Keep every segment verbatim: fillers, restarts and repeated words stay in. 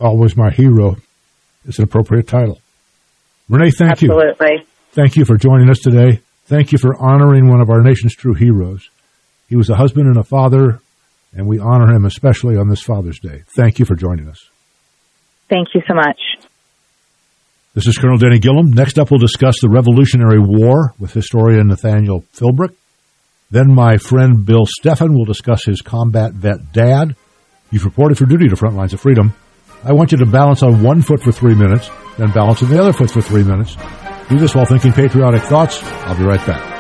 Always My Hero is an appropriate title. Renee, thank Absolutely. you. Absolutely. Thank you for joining us today. Thank you for honoring one of our nation's true heroes. He was a husband and a father, and we honor him especially on this Father's Day. Thank you for joining us. Thank you so much. This is Colonel Denny Gillum. Next up, we'll discuss the Revolutionary War with historian Nathaniel Philbrick. Then my friend Bill Steffen will discuss his combat vet dad. You've reported for duty to Front Lines of Freedom. I want you to balance on one foot for three minutes, then balance on the other foot for three minutes. Do this while thinking patriotic thoughts. I'll be right back.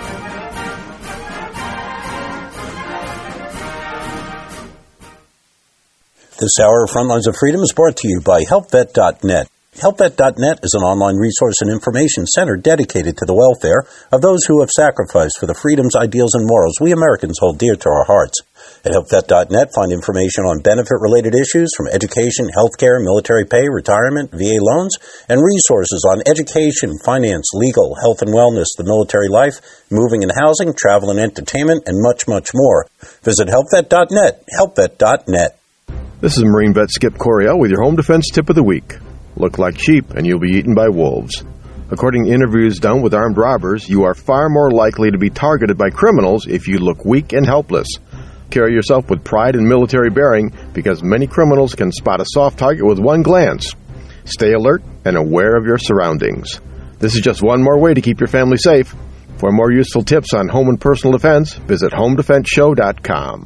This hour of Frontlines of Freedom is brought to you by help vet dot net. help vet dot net is an online resource and information center dedicated to the welfare of those who have sacrificed for the freedoms, ideals, and morals we Americans hold dear to our hearts. At help vet dot net, find information on benefit-related issues from education, healthcare, military pay, retirement, V A loans, and resources on education, finance, legal, health and wellness, the military life, moving and housing, travel and entertainment, and much, much more. Visit help vet dot net, help vet dot net. This is Marine Vet Skip Coryell with your Home Defense Tip of the Week. Look like sheep and you'll be eaten by wolves. According to interviews done with armed robbers, you are far more likely to be targeted by criminals if you look weak and helpless. Carry yourself with pride and military bearing because many criminals can spot a soft target with one glance. Stay alert and aware of your surroundings. This is just one more way to keep your family safe. For more useful tips on home and personal defense, visit home defense show dot com.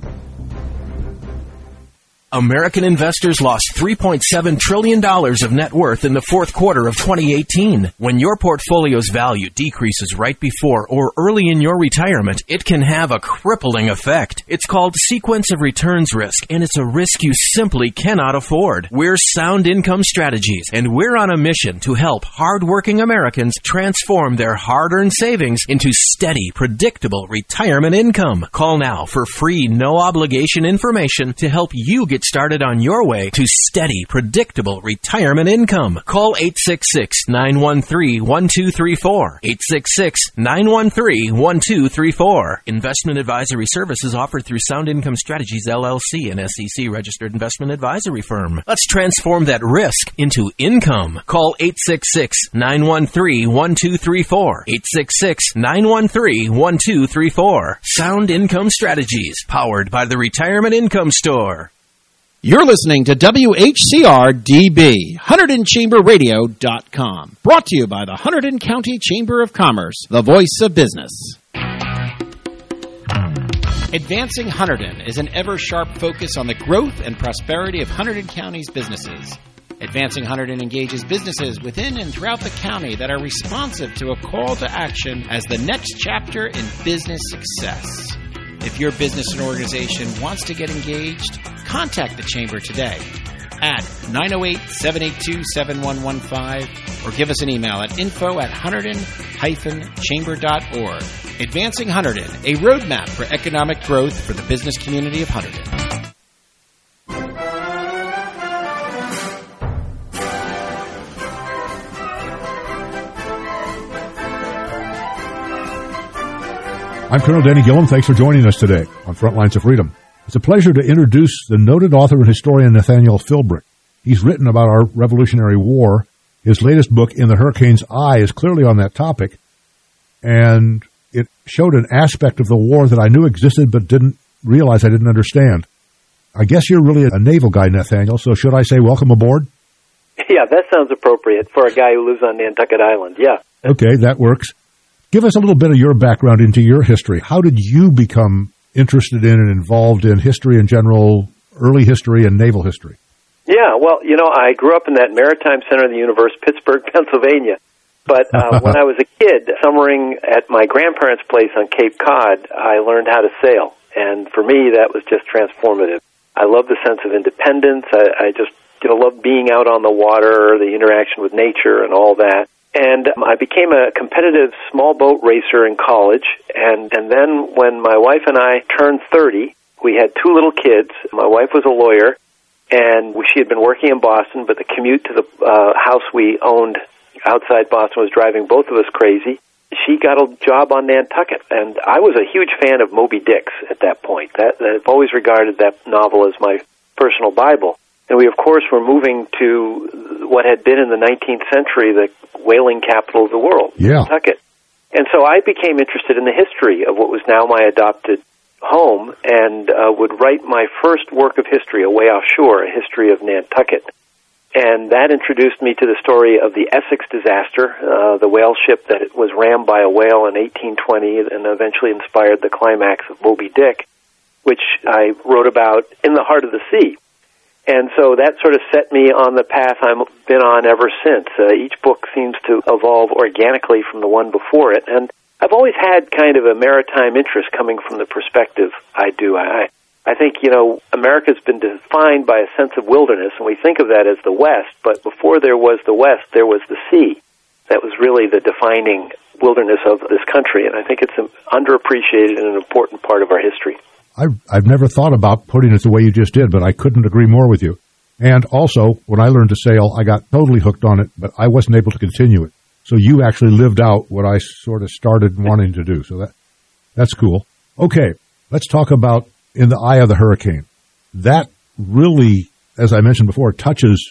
American investors lost three point seven trillion dollars of net worth in the fourth quarter of twenty eighteen. When your portfolio's value decreases right before or early in your retirement, it can have a crippling effect. It's called sequence of returns risk, and it's a risk you simply cannot afford. We're Sound Income Strategies, and we're on a mission to help hardworking Americans transform their hard-earned savings into steady, predictable retirement income. Call now for free, no-obligation information to help you get started on your way to steady, predictable retirement income. Call eight six six, nine one three, one two three four. eight six six, nine one three, one two three four. Investment advisory services offered through Sound Income Strategies, L L C, an S E C-registered investment advisory firm. Let's transform that risk into income. Call eight six six, nine one three, one two three four. eight six six, nine one three, one two three four. Sound Income Strategies, powered by the Retirement Income Store. You're listening to W H C R D B, Hunterdon Chamber Radio dot com. Brought to you by the Hunterdon County Chamber of Commerce, the voice of business. Advancing Hunterdon is an ever-sharp focus on the growth and prosperity of Hunterdon County's businesses. Advancing Hunterdon engages businesses within and throughout the county that are responsive to a call to action as the next chapter in business success. If your business and organization wants to get engaged, contact the Chamber today at nine oh eight, seven eight two, seven one one five or give us an email at info at hunterdon dash chamber dot org. Advancing Hunterdon, a roadmap for economic growth for the business community of Hunterdon. I'm Colonel Denny Gillum. Thanks for joining us today on Frontlines of Freedom. It's a pleasure to introduce the noted author and historian Nathaniel Philbrick. He's written about our Revolutionary War. His latest book, In the Hurricane's Eye, is clearly on that topic, and it showed an aspect of the war that I knew existed but didn't realize I didn't understand. I guess you're really a naval guy, Nathaniel, so should I say welcome aboard? Yeah, that sounds appropriate for a guy who lives on Nantucket Island, yeah. Okay, that works. Give us a little bit of your background into your history. How did you become interested in and involved in history in general, early history and naval history? Yeah, well, you know, I grew up in that maritime center of the universe, Pittsburgh, Pennsylvania. But uh, when I was a kid, summering at my grandparents' place on Cape Cod, I learned how to sail. And for me, that was just transformative. I love the sense of independence. I, I just, you know, love being out on the water, the interaction with nature and all that. And um, I became a competitive small boat racer in college. And, and then when my wife and I turned thirty, we had two little kids. My wife was a lawyer, and she had been working in Boston, but the commute to the uh, house we owned outside Boston was driving both of us crazy. She got a job on Nantucket, and I was a huge fan of Moby Dick's at that point. That, I've always regarded that novel as my personal Bible. And we, of course, were moving to what had been in the nineteenth century the whaling capital of the world, yeah. Nantucket. And so I became interested in the history of what was now my adopted home and uh, would write my first work of history, away offshore, a history of Nantucket. And that introduced me to the story of the Essex disaster, uh, the whale ship that was rammed by a whale in eighteen twenty and eventually inspired the climax of Moby Dick, which I wrote about in the heart of the sea. And so that sort of set me on the path I've been on ever since. Uh, each book seems to evolve organically from the one before it. And I've always had kind of a maritime interest coming from the perspective I do. I, I think, you know, America's been defined by a sense of wilderness, and we think of that as the West. But before there was the West, there was the sea. That was really the defining wilderness of this country. And I think it's an underappreciated and an important part of our history. I've, I've never thought about putting it the way you just did, but I couldn't agree more with you. And also, when I learned to sail, I got totally hooked on it, but I wasn't able to continue it. So you actually lived out what I sort of started wanting to do. So that that's cool. Okay, let's talk about In the Eye of the Hurricane. That really, as I mentioned before, touches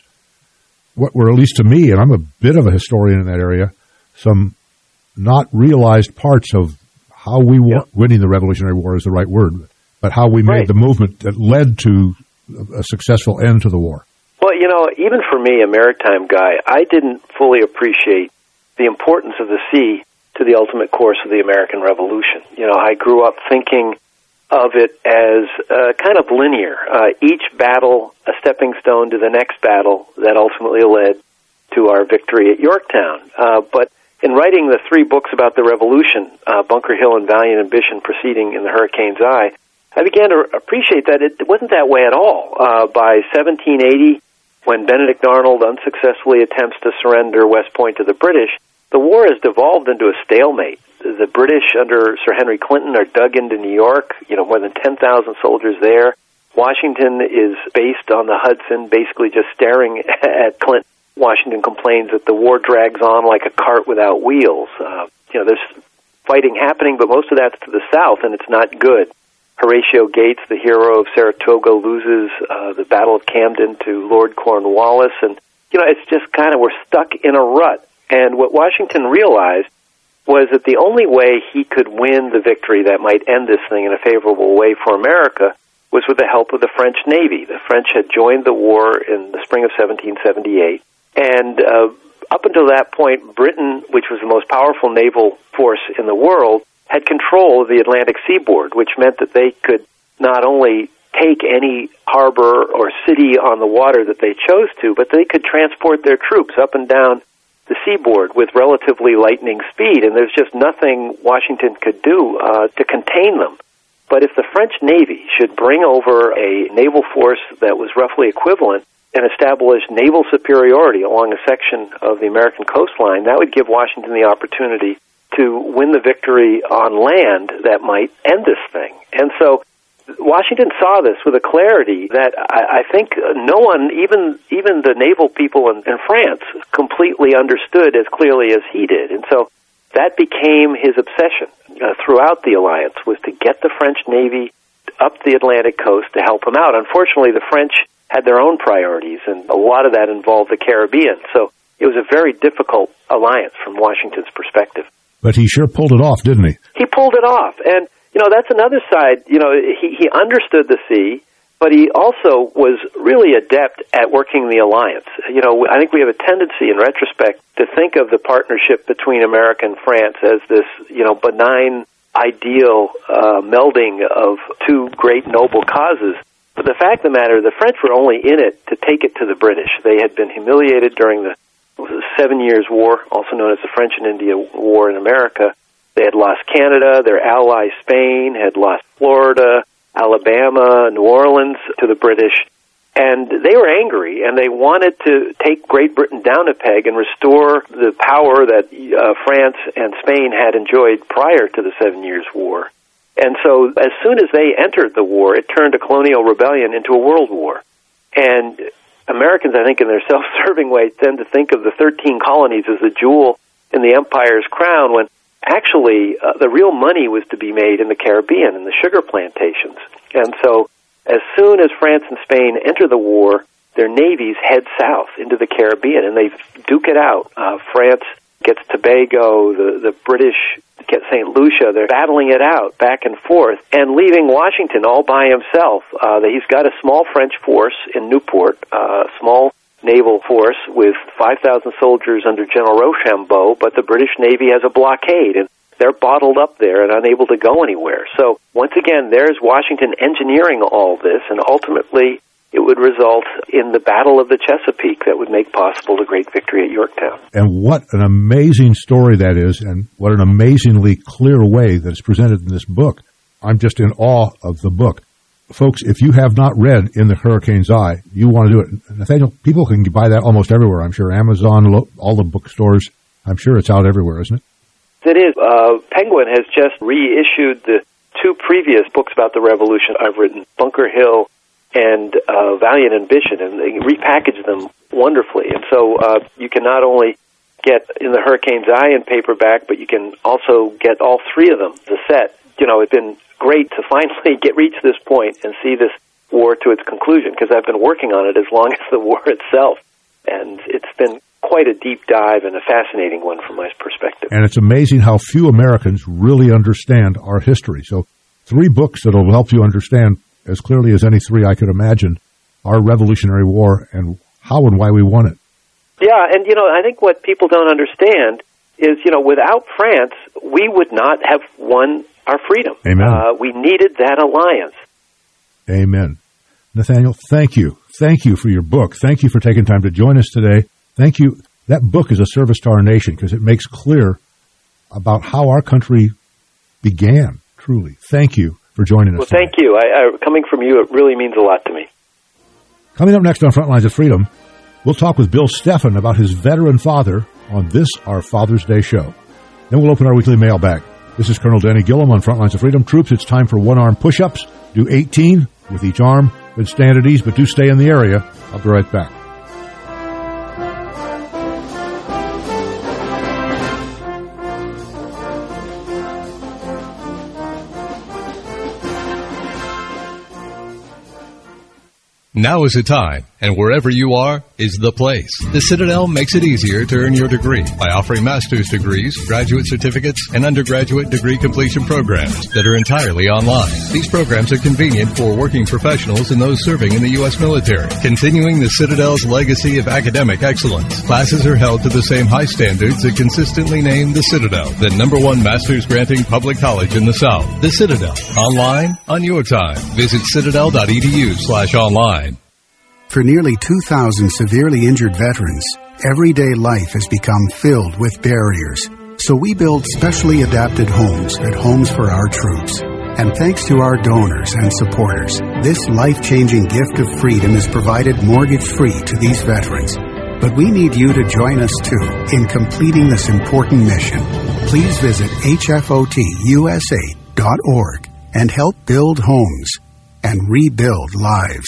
what were, at least to me, and I'm a bit of a historian in that area, some not realized parts of how we were, yep. winning the Revolutionary War is the right word, but how we made right. the movement that led to a successful end to the war. Well, you know, even for me, a maritime guy, I didn't fully appreciate the importance of the sea to the ultimate course of the American Revolution. You know, I grew up thinking of it as uh, kind of linear. Uh, each battle, a stepping stone to the next battle that ultimately led to our victory at Yorktown. Uh, but in writing the three books about the Revolution, uh, Bunker Hill and Valiant Ambition proceeding in the Hurricane's Eye, I began to appreciate that it wasn't that way at all. Uh, by seventeen eighty, when Benedict Arnold unsuccessfully attempts to surrender West Point to the British, the war has devolved into a stalemate. The British under Sir Henry Clinton are dug into New York, you know, more than ten thousand soldiers there. Washington is based on the Hudson, basically just staring at Clinton. Washington complains that the war drags on like a cart without wheels. Uh, you know, there's fighting happening, but most of that's to the south, and it's not good. Horatio Gates, the hero of Saratoga, loses uh, the Battle of Camden to Lord Cornwallis, and, you know, it's just kind of, we're stuck in a rut. And what Washington realized was that the only way he could win the victory that might end this thing in a favorable way for America was with the help of the French Navy. The French had joined the war in the spring of seventeen seventy-eight, and uh, up until that point, Britain, which was the most powerful naval force in the world, had control of the Atlantic seaboard, which meant that they could not only take any harbor or city on the water that they chose to, but they could transport their troops up and down the seaboard with relatively lightning speed, and there's just nothing Washington could do uh, to contain them. But if the French Navy should bring over a naval force that was roughly equivalent and establish naval superiority along a section of the American coastline, that would give Washington the opportunity to win the victory on land that might end this thing. And so Washington saw this with a clarity that I, I think no one, even even the naval people in, in France, completely understood as clearly as he did. And so that became his obsession uh, throughout the alliance, was to get the French Navy up the Atlantic coast to help him out. Unfortunately, the French had their own priorities, and a lot of that involved the Caribbean. So it was a very difficult alliance from Washington's perspective. But he sure pulled it off, didn't he? He pulled it off. And, you know, that's another side. You know, he, he understood the sea, but he also was really adept at working the alliance. You know, I think we have a tendency in retrospect to think of the partnership between America and France as this, you know, benign, ideal uh, melding of two great noble causes. But the fact of the matter, the French were only in it to take it to the British. They had been humiliated during the Seven Years' War, also known as the French and India War in America. They had lost Canada, their ally Spain had lost Florida, Alabama, New Orleans to the British, and they were angry, and they wanted to take Great Britain down a peg and restore the power that uh, France and Spain had enjoyed prior to the Seven Years' War. And so as soon as they entered the war, it turned a colonial rebellion into a world war. And Americans, I think, in their self-serving way, tend to think of the thirteen colonies as the jewel in the empire's crown, when actually uh, the real money was to be made in the Caribbean, in the sugar plantations. And so as soon as France and Spain enter the war, their navies head south into the Caribbean, and they duke it out. Uh, France gets Tobago, the, the British get Saint Lucia. They're battling it out back and forth, and leaving Washington all by himself. Uh, he's got a small French force in Newport, a uh, small naval force with five thousand soldiers under General Rochambeau, but the British Navy has a blockade, and they're bottled up there and unable to go anywhere. So once again, there's Washington engineering all this, and ultimately it would result in the Battle of the Chesapeake that would make possible the great victory at Yorktown. And what an amazing story that is, and what an amazingly clear way that it's presented in this book. I'm just in awe of the book. Folks, if you have not read In the Hurricane's Eye, you want to do it. Nathaniel, people can buy that almost everywhere, I'm sure. Amazon, all the bookstores. I'm sure it's out everywhere, isn't it? It is. Uh, Penguin has just reissued the two previous books about the Revolution I've written, Bunker Hill and uh, Valiant Ambition, and they repackage them wonderfully. And so uh, you can not only get In the Hurricane's Eye in paperback, but you can also get all three of them, the set. You know, it's been great to finally get reach this point and see this war to its conclusion, because I've been working on it as long as the war itself. And it's been quite a deep dive and a fascinating one from my perspective. And it's amazing how few Americans really understand our history. So three books that will help you understand as clearly as any three I could imagine our Revolutionary War and how and why we won it. Yeah, and, you know, I think what people don't understand is, you know, without France, we would not have won our freedom. Amen. Uh, we needed that alliance. Amen. Nathaniel, thank you. Thank you for your book. Thank you for taking time to join us today. Thank you. That book is a service to our nation because it makes clear about how our country began, truly. Thank you for joining us. Well, today. thank you. I, I, coming from you, it really means a lot to me. Coming up next on Frontlines of Freedom, we'll talk with Bill Steffen about his veteran father on this, our Father's Day show. Then we'll open our weekly mailbag. This is Colonel Danny Gillum on Frontlines of Freedom. Troops, it's time for one-arm push-ups. Do eighteen with each arm. Then stand at ease, but do stay in the area. I'll be right back. Now is the time, and wherever you are is the place. The Citadel makes it easier to earn your degree by offering master's degrees, graduate certificates, and undergraduate degree completion programs that are entirely online. These programs are convenient for working professionals and those serving in the U S military, continuing the Citadel's legacy of academic excellence. Classes are held to the same high standards that consistently name the Citadel the number one master's granting public college in the South. The Citadel, online on your time. Visit citadel.edu slash online. For nearly two thousand severely injured veterans, everyday life has become filled with barriers. So we build specially adapted homes at Homes for Our Troops. And thanks to our donors and supporters, this life-changing gift of freedom is provided mortgage-free to these veterans. But we need you to join us, too, in completing this important mission. Please visit H F O T U S A dot org and help build homes and rebuild lives.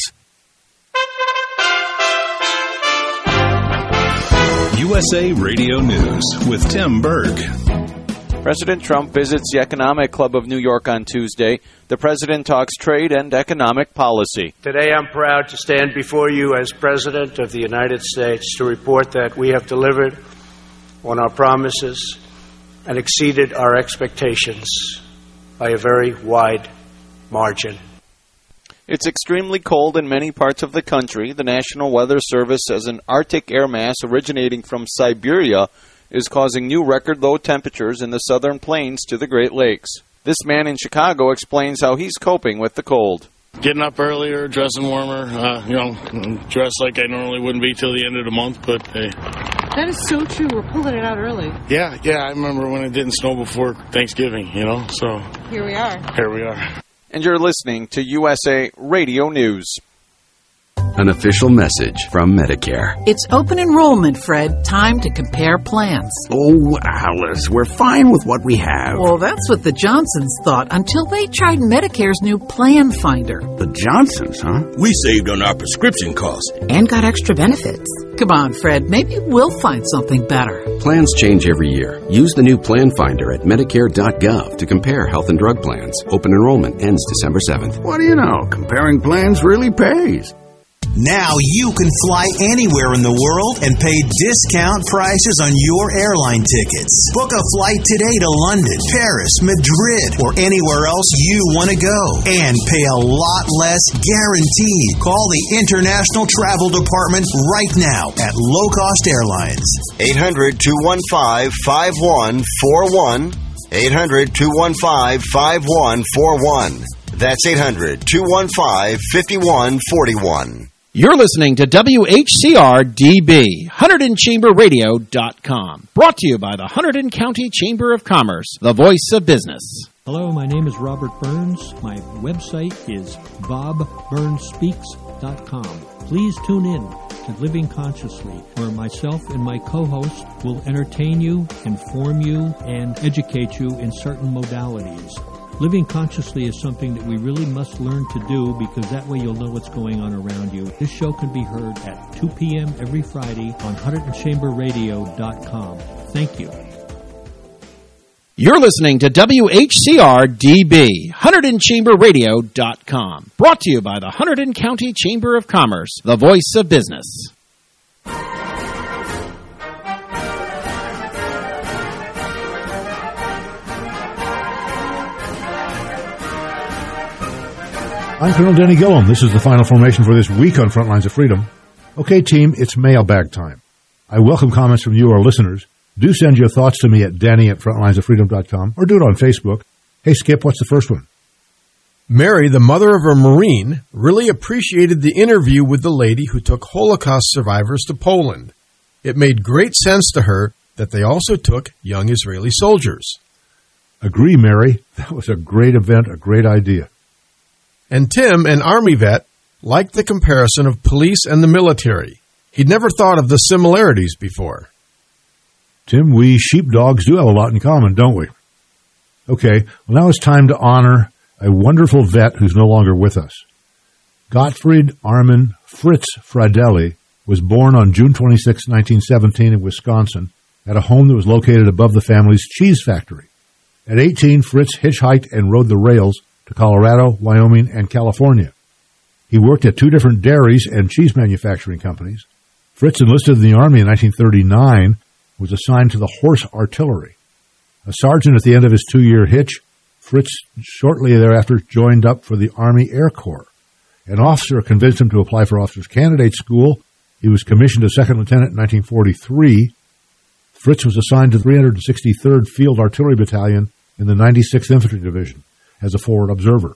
U S A Radio News with Tim Berg. President Trump visits the Economic Club of New York on Tuesday. The president talks trade and economic policy. Today I'm proud to stand before you as President of the United States to report that we have delivered on our promises and exceeded our expectations by a very wide margin. It's extremely cold in many parts of the country. The National Weather Service says an Arctic air mass originating from Siberia is causing new record low temperatures in the southern plains to the Great Lakes. This man in Chicago explains how he's coping with the cold. Getting up earlier, dressing warmer, uh, you know, dressed like I normally wouldn't be till the end of the month, but hey. That is so true. We're pulling it out early. Yeah, yeah, I remember when it didn't snow before Thanksgiving, you know, so. Here we are. Here we are. And you're listening to U S A Radio News. An official message from Medicare. It's open enrollment, Fred. Time to compare plans. Oh, Alice, we're fine with what we have. Well, that's what the Johnsons thought until they tried Medicare's new Plan Finder. The Johnsons, huh? We saved on our prescription costs. And got extra benefits. Come on, Fred. Maybe we'll find something better. Plans change every year. Use the new Plan Finder at Medicare dot gov to compare health and drug plans. Open enrollment ends December seventh. What do you know? Comparing plans really pays. Now you can fly anywhere in the world and pay discount prices on your airline tickets. Book a flight today to London, Paris, Madrid, or anywhere else you want to go. And pay a lot less guaranteed. Call the International Travel Department right now at Low Cost Airlines. eight hundred, two one five, five one four one. eight hundred, two one five, five one four one. That's eight hundred, two one five, five one four one. You're listening to W H C R D B, Hunterdon Chamber Radio dot com. Brought to you by the Hunterdon County Chamber of Commerce, the voice of business. Hello, my name is Robert Burns. My website is bob burns speaks dot com. Please tune in to Living Consciously, where myself and my co-hosts will entertain you, inform you, and educate you in certain modalities. Living consciously is something that we really must learn to do, because that way you'll know what's going on around you. This show can be heard at two p.m. every Friday on Hunterdon Chamber Radio dot com. Thank you. You're listening to W H C R D B, Hunterdon Chamber Radio dot com. Brought to you by the Hunterdon County Chamber of Commerce, the voice of business. I'm Colonel Denny Gillum. This is the final formation for this week on Front Lines of Freedom. Okay, team, it's mailbag time. I welcome comments from you, our listeners. Do send your thoughts to me at Danny at frontlines of freedom dot com, or do it on Facebook. Hey, Skip, what's the first one? Mary, the mother of a Marine, really appreciated the interview with the lady who took Holocaust survivors to Poland. It made great sense to her that they also took young Israeli soldiers. Agree, Mary. That was a great event, a great idea. And Tim, an Army vet, liked the comparison of police and the military. He'd never thought of the similarities before. Tim, we sheepdogs do have a lot in common, don't we? Okay, well, now it's time to honor a wonderful vet who's no longer with us. Gottfried Armin Fritz Fridelli was born on June twenty-sixth, nineteen seventeen in Wisconsin at a home that was located above the family's cheese factory. At eighteen, Fritz hitchhiked and rode the rails to Colorado, Wyoming, and California. He worked at two different dairies and cheese manufacturing companies. Fritz enlisted in the Army in nineteen thirty-nine, was assigned to the Horse Artillery. A sergeant at the end of his two-year hitch, Fritz shortly thereafter joined up for the Army Air Corps. An officer convinced him to apply for Officers Candidate School. He was commissioned as second lieutenant in nineteen forty-three. Fritz was assigned to the three hundred sixty-third Field Artillery Battalion in the ninety-sixth Infantry Division as a forward observer.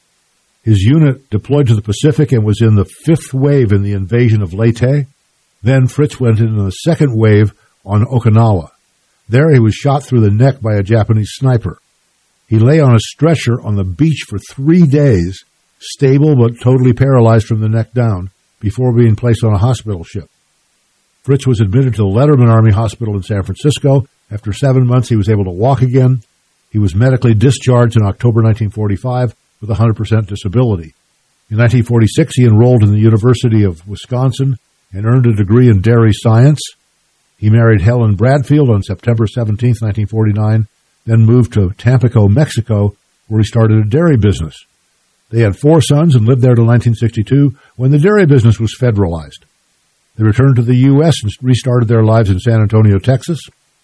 His unit deployed to the Pacific and was in the fifth wave in the invasion of Leyte. Then Fritz went into the second wave on Okinawa. There he was shot through the neck by a Japanese sniper. He lay on a stretcher on the beach for three days, stable but totally paralyzed from the neck down, before being placed on a hospital ship. Fritz was admitted to the Letterman Army Hospital in San Francisco. After seven months, he was able to walk again. He was medically discharged in October nineteen forty-five with a one hundred percent disability. In nineteen forty-six, he enrolled in the University of Wisconsin and earned a degree in dairy science. He married Helen Bradfield on September seventeenth, nineteen forty-nine, then moved to Tampico, Mexico, where he started a dairy business. They had four sons and lived there till nineteen sixty-two, when the dairy business was federalized. They returned to the U S and restarted their lives in San Antonio, Texas.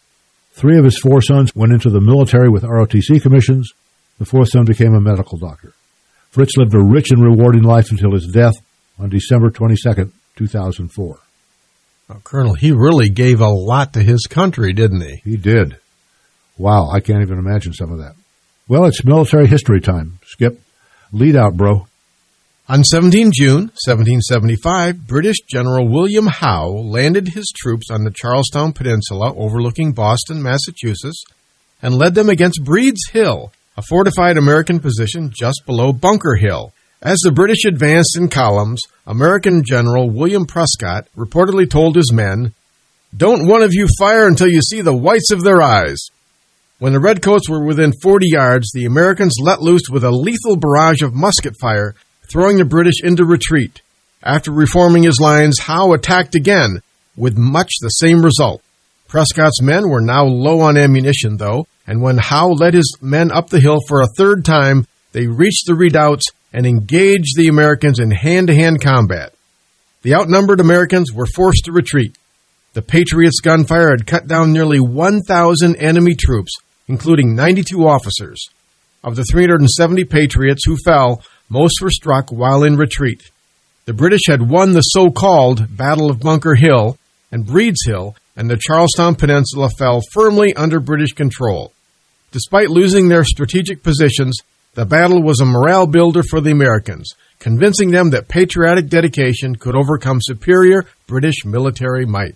Three of his four sons went into the military with R O T C commissions. The fourth son became a medical doctor. Fritz lived a rich and rewarding life until his death on December twenty-second, two thousand four. Oh, Colonel, he really gave a lot to his country, didn't he? He did. Wow, I can't even imagine some of that. Well, it's military history time. Skip, lead out, bro. On the seventeenth of June, seventeen seventy-five, British General William Howe landed his troops on the Charlestown Peninsula overlooking Boston, Massachusetts, and led them against Breed's Hill, a fortified American position just below Bunker Hill. As the British advanced in columns, American General William Prescott reportedly told his men, "Don't one of you fire until you see the whites of their eyes." When the Redcoats were within forty yards, the Americans let loose with a lethal barrage of musket fire, throwing the British into retreat. After reforming his lines, Howe attacked again, with much the same result. Prescott's men were now low on ammunition, though, and when Howe led his men up the hill for a third time, they reached the redoubts and engaged the Americans in hand-to-hand combat. the outnumbered Americans were forced to retreat. The Patriots' gunfire had cut down nearly one thousand enemy troops, including ninety-two officers. Of the three hundred seventy Patriots who fell, most were struck while in retreat. The British had won the so-called Battle of Bunker Hill and Breed's Hill, and the Charlestown Peninsula fell firmly under British control. Despite losing their strategic positions, the battle was a morale builder for the Americans, convincing them that patriotic dedication could overcome superior British military might.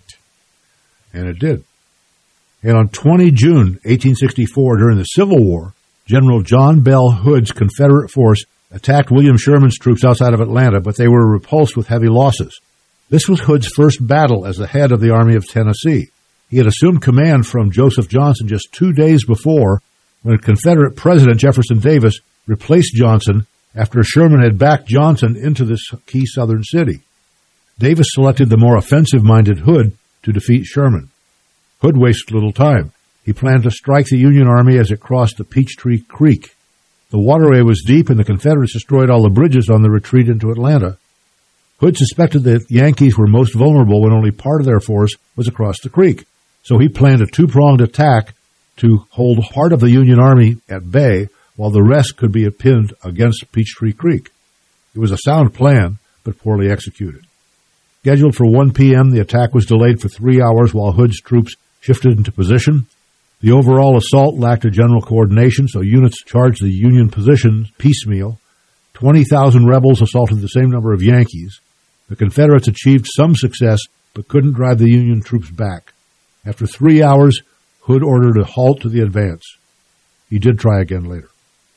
And it did. And on the twentieth of June, eighteen sixty-four, during the Civil War, General John Bell Hood's Confederate force attacked William Sherman's troops outside of Atlanta, but they were repulsed with heavy losses. This was Hood's first battle as the head of the Army of Tennessee. He had assumed command from Joseph Johnson just two days before, when Confederate President Jefferson Davis replaced Johnson after Sherman had backed Johnson into this key southern city. Davis selected the more offensive-minded Hood to defeat Sherman. Hood wasted little time. He planned to strike the Union Army as it crossed the Peachtree Creek. The waterway was deep, and the Confederates destroyed all the bridges on the retreat into Atlanta. Hood suspected that the Yankees were most vulnerable when only part of their force was across the creek, so he planned a two-pronged attack to hold part of the Union Army at bay while the rest could be pinned against Peachtree Creek. It was a sound plan, but poorly executed. Scheduled for one p.m., the attack was delayed for three hours while Hood's troops shifted into position. The overall assault lacked a general coordination, so units charged the Union positions piecemeal. twenty thousand rebels assaulted the same number of Yankees. The Confederates achieved some success, but couldn't drive the Union troops back. After three hours, Hood ordered a halt to the advance. He did try again later.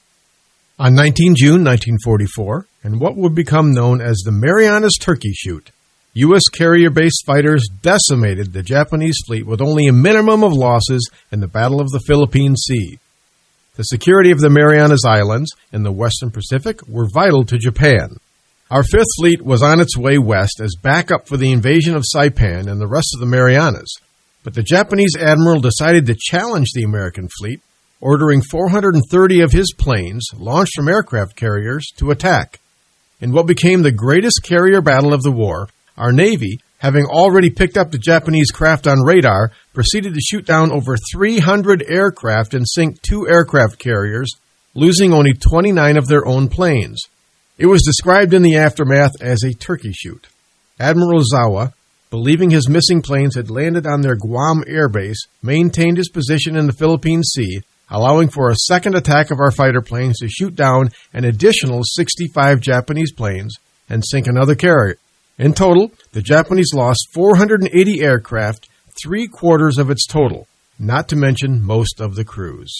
On the nineteenth of June, nineteen forty-four, and what would become known as the Marianas Turkey Shoot, U S carrier-based fighters decimated the Japanese fleet with only a minimum of losses in the Battle of the Philippine Sea. The security of the Marianas Islands in the Western Pacific were vital to Japan. Our Fifth Fleet was on its way west as backup for the invasion of Saipan and the rest of the Marianas, but the Japanese admiral decided to challenge the American fleet, ordering four hundred thirty of his planes, launched from aircraft carriers, to attack. In what became the greatest carrier battle of the war, our Navy, having already picked up the Japanese craft on radar, proceeded to shoot down over three hundred aircraft and sink two aircraft carriers, losing only twenty-nine of their own planes. It was described in the aftermath as a turkey shoot. Admiral Zawa, believing his missing planes had landed on their Guam air base, maintained his position in the Philippine Sea, allowing for a second attack of our fighter planes to shoot down an additional sixty-five Japanese planes and sink another carrier. In total, the Japanese lost four hundred eighty aircraft, three-quarters of its total, not to mention most of the crews.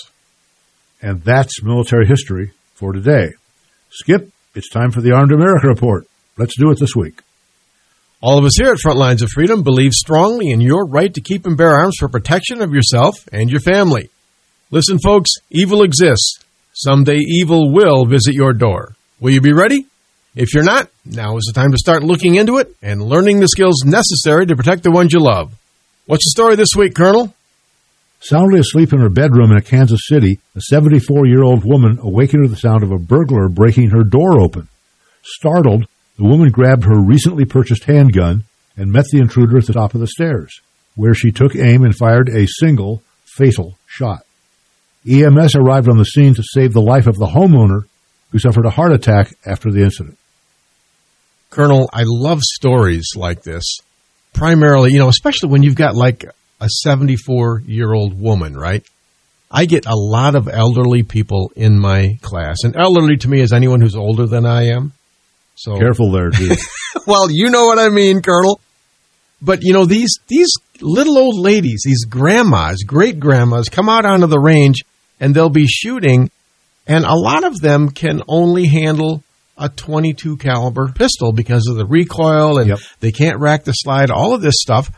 And that's military history for today. Skip, it's time for the Armed America Report. Let's do it this week. All of us here at Front Lines of Freedom believe strongly in your right to keep and bear arms for protection of yourself and your family. Listen, folks, evil exists. Someday evil will visit your door. Will you be ready? If you're not, now is the time to start looking into it and learning the skills necessary to protect the ones you love. What's the story this week, Colonel? Soundly asleep in her bedroom in a Kansas City, a seventy-four-year-old woman awakened to the sound of a burglar breaking her door open. Startled, the woman grabbed her recently purchased handgun and met the intruder at the top of the stairs, where she took aim and fired a single, fatal shot. E M S arrived on the scene to save the life of the homeowner, who suffered a heart attack after the incident. Colonel, I love stories like this. Primarily, you know, especially when you've got like a seventy-four-year-old woman, right? I get a lot of elderly people in my class. And elderly to me is anyone who's older than I am. So careful there, dude. Well, you know what I mean, Colonel. But, you know, these these little old ladies, these grandmas, great-grandmas, come out onto the range, and they'll be shooting, and a lot of them can only handle a twenty-two caliber pistol because of the recoil, and yep. They can't rack the slide, all of this stuff.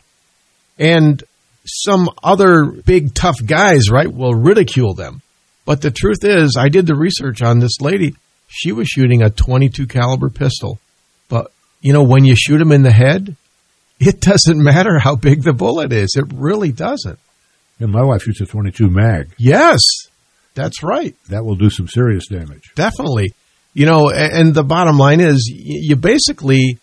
And some other big, tough guys, right, will ridicule them. But the truth is, I did the research on this lady. She was shooting a twenty-two caliber pistol. But, you know, when you shoot them in the head, it doesn't matter how big the bullet is. It really doesn't. And my wife shoots a twenty-two mag. Yes, that's right. That will do some serious damage. Definitely. You know, and the bottom line is you basically,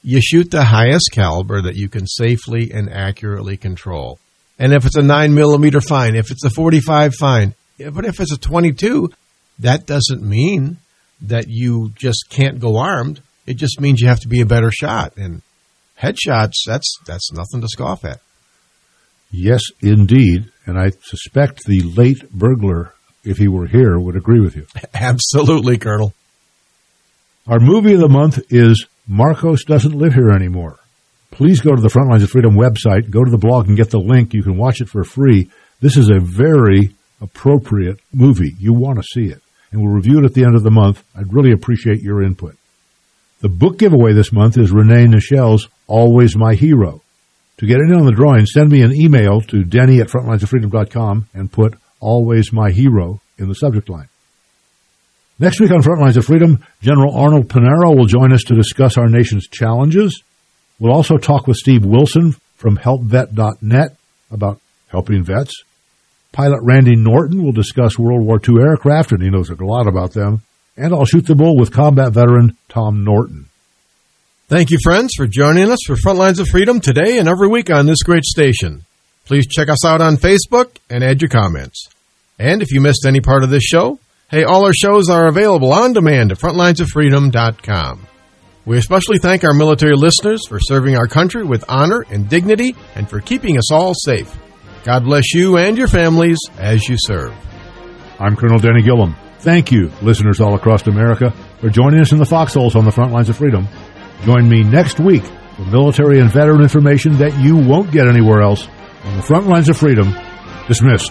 you shoot the highest caliber that you can safely and accurately control. And if it's a nine millimeter, fine. If it's a forty-five, fine. Yeah, but if it's a twenty-two, that doesn't mean that you just can't go armed. It just means you have to be a better shot. And headshots, that's that's nothing to scoff at. Yes, indeed. And I suspect the late burglar, if he were here, would agree with you. Absolutely, Colonel. Our movie of the month is Marcos Doesn't Live Here Anymore. Please go to the Frontlines of Freedom website, go to the blog and get the link. You can watch it for free. This is a very appropriate movie. You want to see it. And we'll review it at the end of the month. I'd really appreciate your input. The book giveaway this month is Renee Nichel's Always My Hero. To get in on the drawing, send me an email to denny at frontlines of freedom dot com and put Always My Hero in the subject line. Next week on Frontlines of Freedom, General Arnold Pinero will join us to discuss our nation's challenges. We'll also talk with Steve Wilson from help vet dot net about helping vets. Pilot Randy Norton will discuss World War Two aircraft, and he knows a lot about them. And I'll shoot the bull with combat veteran Tom Norton. Thank you, friends, for joining us for Frontlines of Freedom today and every week on this great station. Please check us out on Facebook and add your comments. And if you missed any part of this show, hey, all our shows are available on demand at frontlines of freedom dot com. We especially thank our military listeners for serving our country with honor and dignity and for keeping us all safe. God bless you and your families as you serve. I'm Colonel Denny Gillum. Thank you, listeners all across America, for joining us in the foxholes on the Frontlines of Freedom. Join me next week for military and veteran information that you won't get anywhere else on the Frontlines of Freedom. Dismissed.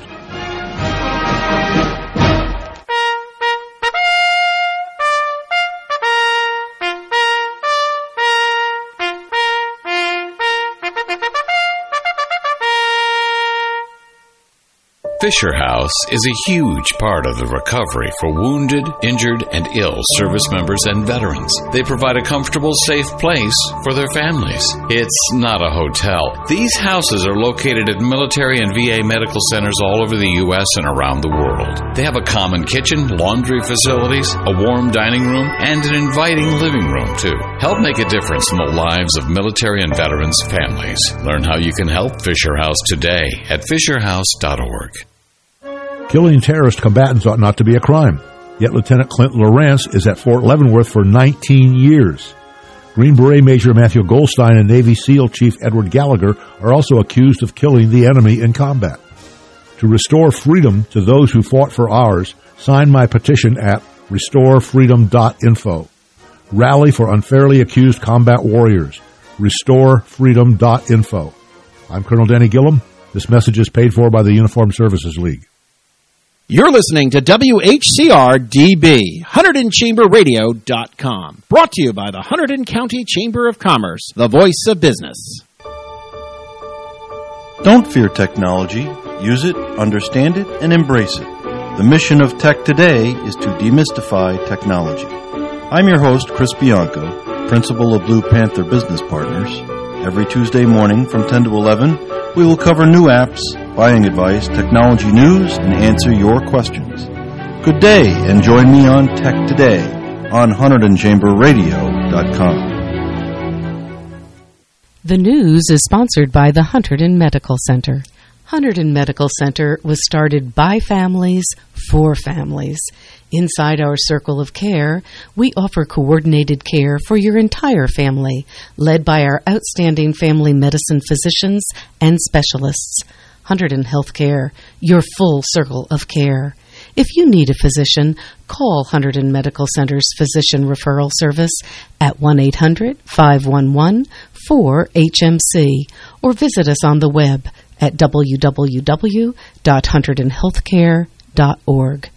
Fisher House is a huge part of the recovery for wounded, injured, and ill service members and veterans. They provide a comfortable, safe place for their families. It's not a hotel. These houses are located at military and V A medical centers all over the U S and around the world. They have a common kitchen, laundry facilities, a warm dining room, and an inviting living room, too. Help make a difference in the lives of military and veterans' families. Learn how you can help Fisher House today at fisher house dot org. Killing terrorist combatants ought not to be a crime. Yet Lieutenant Clint Lawrence is at Fort Leavenworth for nineteen years. Green Beret Major Matthew Goldstein and Navy SEAL Chief Edward Gallagher are also accused of killing the enemy in combat. To restore freedom to those who fought for ours, sign my petition at restore freedom dot info. Rally for unfairly accused combat warriors. restore freedom dot info. I'm Colonel Denny Gillum. This message is paid for by the Uniformed Services League. You're listening to W H C R D B, Hunterdon Chamber Radio dot com. Brought to you by the Hunterdon County Chamber of Commerce, the voice of business. Don't fear technology. Use it, understand it, and embrace it. The mission of Tech Today is to demystify technology. I'm your host, Chris Bianco, principal of Blue Panther Business Partners. Every Tuesday morning from ten to eleven, we will cover new apps, buying advice, technology news, and answer your questions. Good day, and join me on Tech Today on Hunterdon Chamber Radio dot com. The news is sponsored by the Hunterdon Medical Center. Hunterdon Medical Center was started by families for families. Inside our circle of care, we offer coordinated care for your entire family, led by our outstanding family medicine physicians and specialists. Hunterdon Healthcare, your full circle of care. If you need a physician, call Hunterdon Medical Center's Physician Referral Service at one eight hundred, five one one, four H M C or visit us on the web at w w w dot hunterdon healthcare dot org.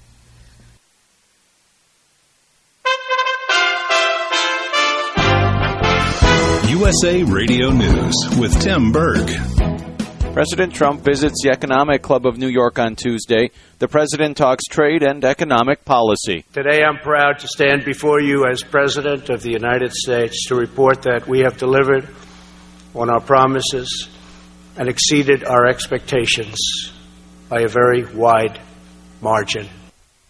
U S A Radio News with Tim Berg. President Trump visits the Economic Club of New York on Tuesday. The president talks trade and economic policy. Today I'm proud to stand before you as President of the United States to report that we have delivered on our promises and exceeded our expectations by a very wide margin.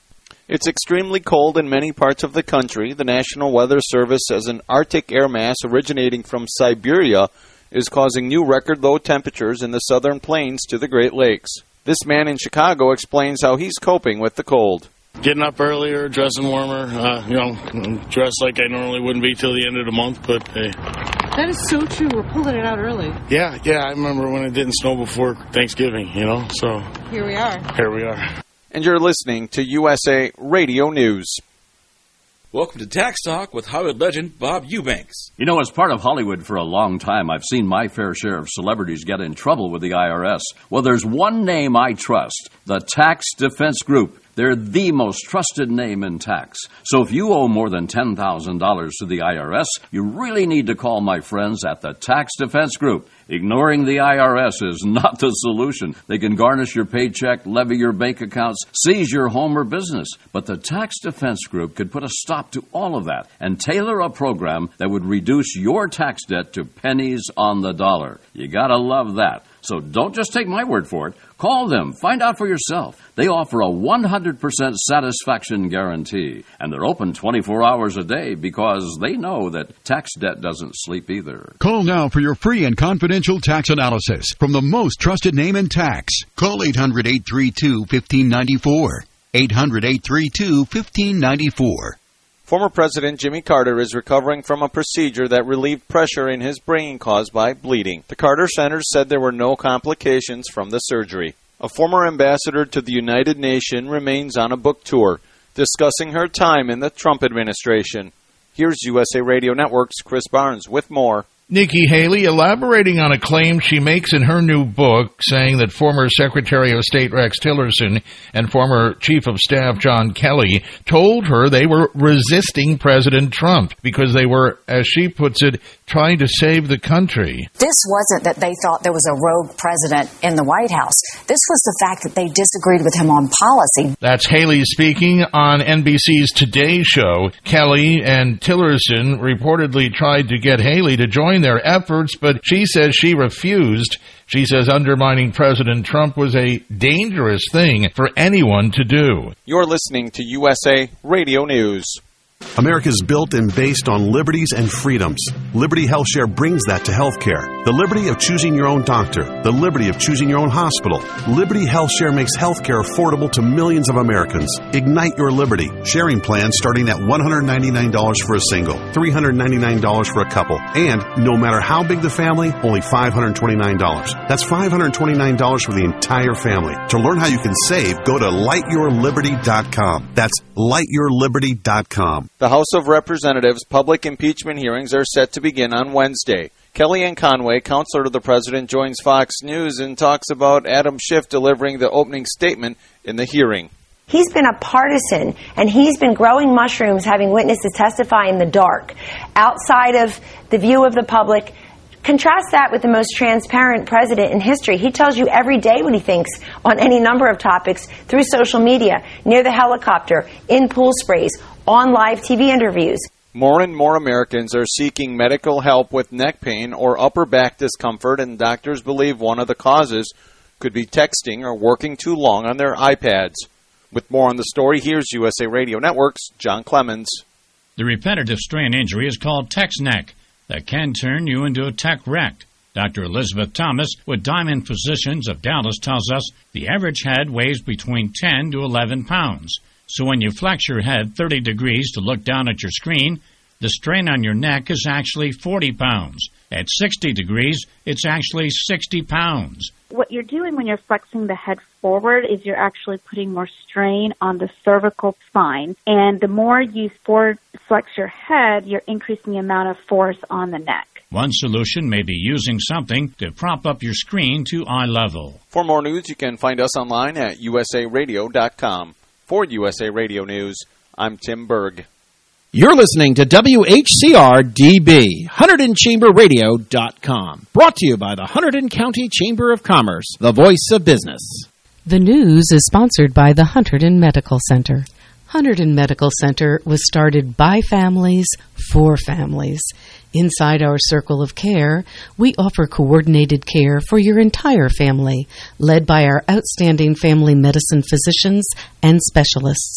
It's extremely cold in many parts of the country. The National Weather Service says an Arctic air mass originating from Siberia is causing new record low temperatures in the southern plains to the Great Lakes. This man in Chicago explains how he's coping with the cold. Getting up earlier, dressing warmer, uh, you know, dressed like I normally wouldn't be till the end of the month, but hey. That is so true. We're pulling it out early. Yeah, yeah, I remember when it didn't snow before Thanksgiving, you know, so. Here we are. Here we are. And you're listening to U S A Radio News. Welcome to Tax Talk with Hollywood legend Bob Eubanks. You know, as part of Hollywood for a long time, I've seen my fair share of celebrities get in trouble with the I R S. Well, there's one name I trust, the Tax Defense Group. They're the most trusted name in tax. So if you owe more than ten thousand dollars to the I R S, you really need to call my friends at the Tax Defense Group. Ignoring the I R S is not the solution. They can garnish your paycheck, levy your bank accounts, seize your home or business. But the Tax Defense Group could put a stop to all of that and tailor a program that would reduce your tax debt to pennies on the dollar. You gotta love that. So don't just take my word for it. Call them. Find out for yourself. They offer a one hundred percent satisfaction guarantee. And they're open twenty-four hours a day because they know that tax debt doesn't sleep either. Call now for your free and confidential tax analysis from the most trusted name in tax. Call eight hundred, eight three two, one five nine four. eight hundred, eight three two, one five nine four. Former President Jimmy Carter is recovering from a procedure that relieved pressure in his brain caused by bleeding. The Carter Center said there were no complications from the surgery. A former ambassador to the United Nations remains on a book tour, discussing her time in the Trump administration. Here's U S A Radio Network's Chris Barnes with more. Nikki Haley elaborating on a claim she makes in her new book, saying that former Secretary of State Rex Tillerson and former Chief of Staff John Kelly told her they were resisting President Trump because they were, as she puts it, trying to save the country. This wasn't that they thought there was a rogue president in the White House. This was the fact that they disagreed with him on policy. That's Haley speaking on N B C's Today Show. Kelly and Tillerson reportedly tried to get Haley to join their efforts, but she says she refused. She says undermining President Trump was a dangerous thing for anyone to do. You're listening to U S A Radio News. America is built and based on liberties and freedoms. Liberty HealthShare brings that to healthcare. The liberty of choosing your own doctor. The liberty of choosing your own hospital. Liberty HealthShare makes healthcare affordable to millions of Americans. Ignite your liberty. Sharing plans starting at one hundred ninety-nine dollars for a single, three hundred ninety-nine dollars for a couple, and no matter how big the family, only five hundred twenty-nine dollars. That's five hundred twenty-nine dollars for the entire family. To learn how you can save, go to light your liberty dot com. That's light your liberty dot com. The House of Representatives' public impeachment hearings are set to begin on Wednesday. Kellyanne Conway, counselor to the president, joins Fox News and talks about Adam Schiff delivering the opening statement in the hearing. He's been a partisan, and he's been growing mushrooms, having witnesses testify in the dark, outside of the view of the public. Contrast that with the most transparent president in history. He tells you every day what he thinks on any number of topics through social media, near the helicopter, in pool sprays, on live T V interviews. More and more Americans are seeking medical help with neck pain or upper back discomfort, and doctors believe one of the causes could be texting or working too long on their iPads. With more on the story, here's U S A Radio Network's John Clemens. The repetitive strain injury is called text neck. That can turn you into a tech wreck. Doctor Elizabeth Thomas with Diamond Physicians of Dallas tells us the average head weighs between ten to eleven pounds. So when you flex your head thirty degrees to look down at your screen, the strain on your neck is actually forty pounds. At sixty degrees, it's actually sixty pounds. What you're doing when you're flexing the head forward is you're actually putting more strain on the cervical spine. And the more you forward flex your head, you're increasing the amount of force on the neck. One solution may be using something to prop up your screen to eye level. For more news, you can find us online at U S A radio dot com. For U S A Radio News, I'm Tim Berg. You're listening to W H C R D B, Hunterdon Chamber Radio dot com. Brought to you by the Hunterdon County Chamber of Commerce, the voice of business. The news is sponsored by the Hunterdon Medical Center. Hunterdon Medical Center was started by families for families. Inside our circle of care, we offer coordinated care for your entire family, led by our outstanding family medicine physicians and specialists.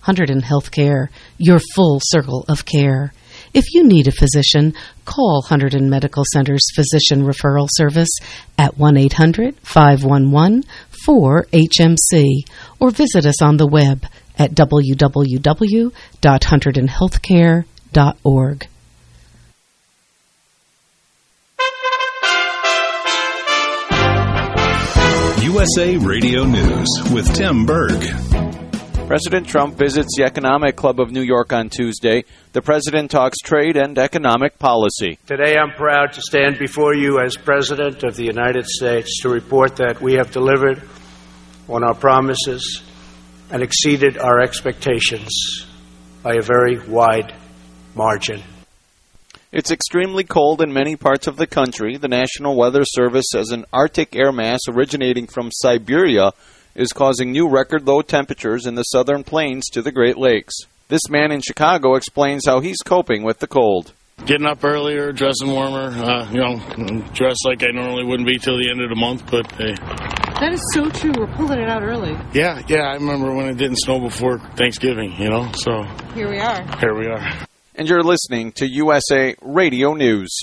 Hunterdon Healthcare, your full circle of care. If you need a physician, call Hunterdon Medical Center's Physician Referral Service at one eight hundred, five one one, four H M C or visit us on the web at w w w dot hunterdon healthcare dot org. U S A Radio News with Tim Berg. President Trump visits the Economic Club of New York on Tuesday. The president talks trade and economic policy. Today I'm proud to stand before you as President of the United States to report that we have delivered on our promises and exceeded our expectations by a very wide margin. It's extremely cold in many parts of the country. The National Weather Service says an Arctic air mass originating from Siberia is causing new record low temperatures in the southern plains to the Great Lakes. This man in Chicago explains how he's coping with the cold. Getting up earlier, dressing warmer, uh, you know, dress like I normally wouldn't be till the end of the month, but hey. That is so true. We're pulling it out early. Yeah, yeah, I remember when it didn't snow before Thanksgiving, you know, so. Here we are. Here we are. And you're listening to U S A Radio News.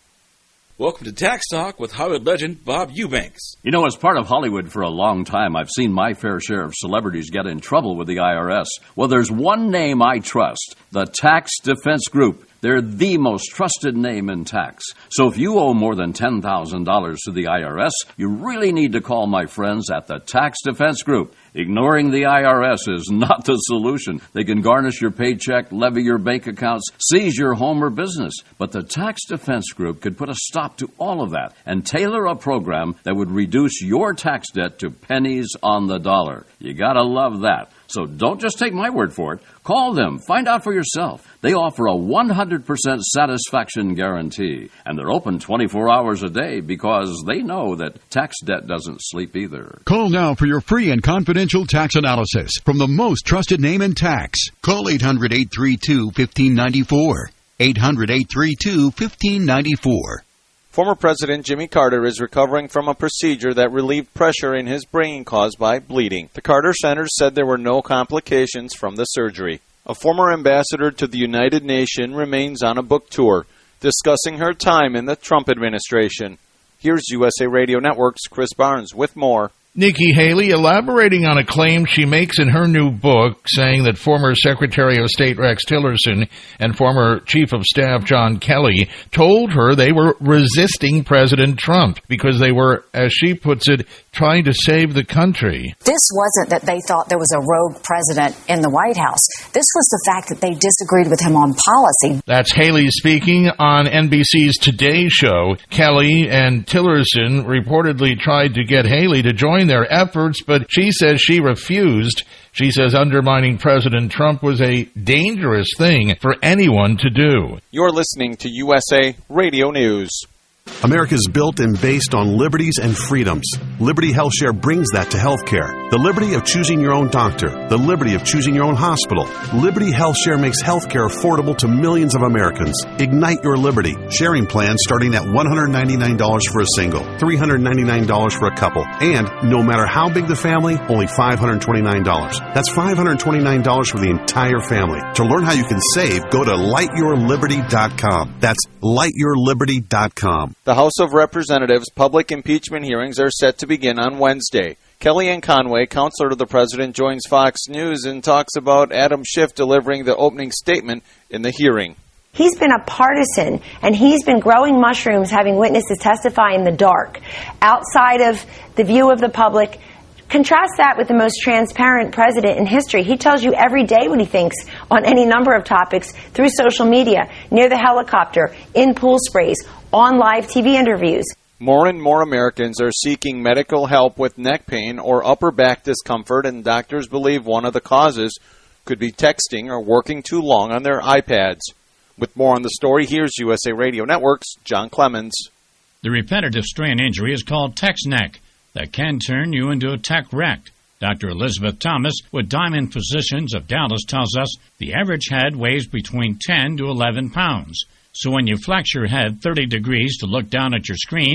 Welcome to Tax Talk with Hollywood legend Bob Eubanks. You know, as part of Hollywood for a long time, I've seen my fair share of celebrities get in trouble with the I R S. Well, there's one name I trust, the Tax Defense Group. They're the most trusted name in tax. So if you owe more than ten thousand dollars to the I R S, you really need to call my friends at the Tax Defense Group. Ignoring the I R S is not the solution. They can garnish your paycheck, levy your bank accounts, seize your home or business. But the Tax Defense Group could put a stop to all of that and tailor a program that would reduce your tax debt to pennies on the dollar. You gotta love that. So don't just take my word for it. Call them. Find out for yourself. They offer a one hundred percent satisfaction guarantee. And they're open twenty-four hours a day because they know that tax debt doesn't sleep either. Call now for your free and confidential tax analysis from the most trusted name in tax. Call eight hundred, eight three two, one five nine four. eight hundred, eight three two, one five nine four. Former President Jimmy Carter is recovering from a procedure that relieved pressure in his brain caused by bleeding. The Carter Center said there were no complications from the surgery. A former ambassador to the United Nations remains on a book tour, discussing her time in the Trump administration. Here's U S A Radio Network's Chris Barnes with more. Nikki Haley elaborating on a claim she makes in her new book, saying that former Secretary of State Rex Tillerson and former Chief of Staff John Kelly told her they were resisting President Trump because they were, as she puts it, trying to save the country. This wasn't that they thought there was a rogue president in the White House. This was the fact that they disagreed with him on policy. That's Haley speaking on N B C's Today Show. Kelly and Tillerson reportedly tried to get Haley to join their efforts, but she says she refused. She says undermining President Trump was a dangerous thing for anyone to do. You're listening to U S A Radio News. America is built and based on liberties and freedoms. Liberty HealthShare brings that to healthcare. The liberty of choosing your own doctor. The liberty of choosing your own hospital. Liberty HealthShare makes healthcare affordable to millions of Americans. Ignite your liberty. Sharing plans starting at one hundred ninety-nine dollars for a single, three hundred ninety-nine dollars for a couple, and no matter how big the family, only five hundred twenty-nine dollars. That's five hundred twenty-nine dollars for the entire family. To learn how you can save, go to light your liberty dot com. That's light your liberty dot com. The House of Representatives' public impeachment hearings are set to begin on Wednesday. Kellyanne Conway, counselor to the president, joins Fox News and talks about Adam Schiff delivering the opening statement in the hearing. He's been a partisan, and he's been growing mushrooms, having witnesses testify in the dark, outside of the view of the public. Contrast that with the most transparent president in history. He tells you every day what he thinks on any number of topics through social media, near the helicopter, in pool sprays, on live T V interviews. More and more Americans are seeking medical help with neck pain or upper back discomfort, and doctors believe one of the causes could be texting or working too long on their iPads. With more on the story, here's U S A Radio Network's John Clemens. The repetitive strain injury is called text neck that can turn you into a tech wreck. Doctor Elizabeth Thomas with Diamond Physicians of Dallas tells us the average head weighs between ten to eleven pounds. So when you flex your head thirty degrees to look down at your screen,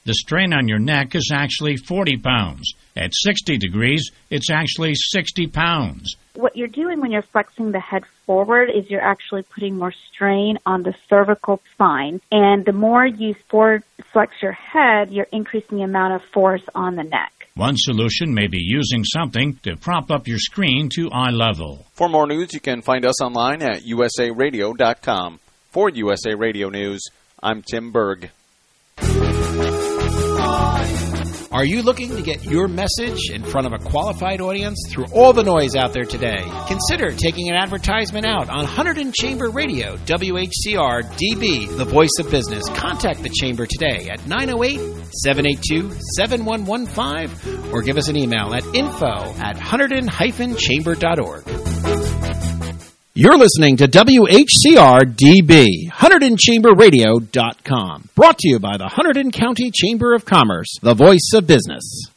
the strain on your neck is actually forty pounds. At sixty degrees, it's actually sixty pounds. What you're doing when you're flexing the head forward is you're actually putting more strain on the cervical spine. And the more you forward flex your head, you're increasing the amount of force on the neck. One solution may be using something to prop up your screen to eye level. For more news, you can find us online at U S A radio dot com. For U S A Radio News, I'm Tim Berg. Are you looking to get your message in front of a qualified audience through all the noise out there today? Consider taking an advertisement out on Hunterdon Chamber Radio, W H C R D B, the voice of business. Contact the Chamber today at nine oh eight, seven eight two, seven one one five or give us an email at info at hunterdon dash chamber dot org. You're listening to W H C R D B, Hunterdon Chamber Radio dot com. Brought to you by the Hunterdon County Chamber of Commerce, the voice of business.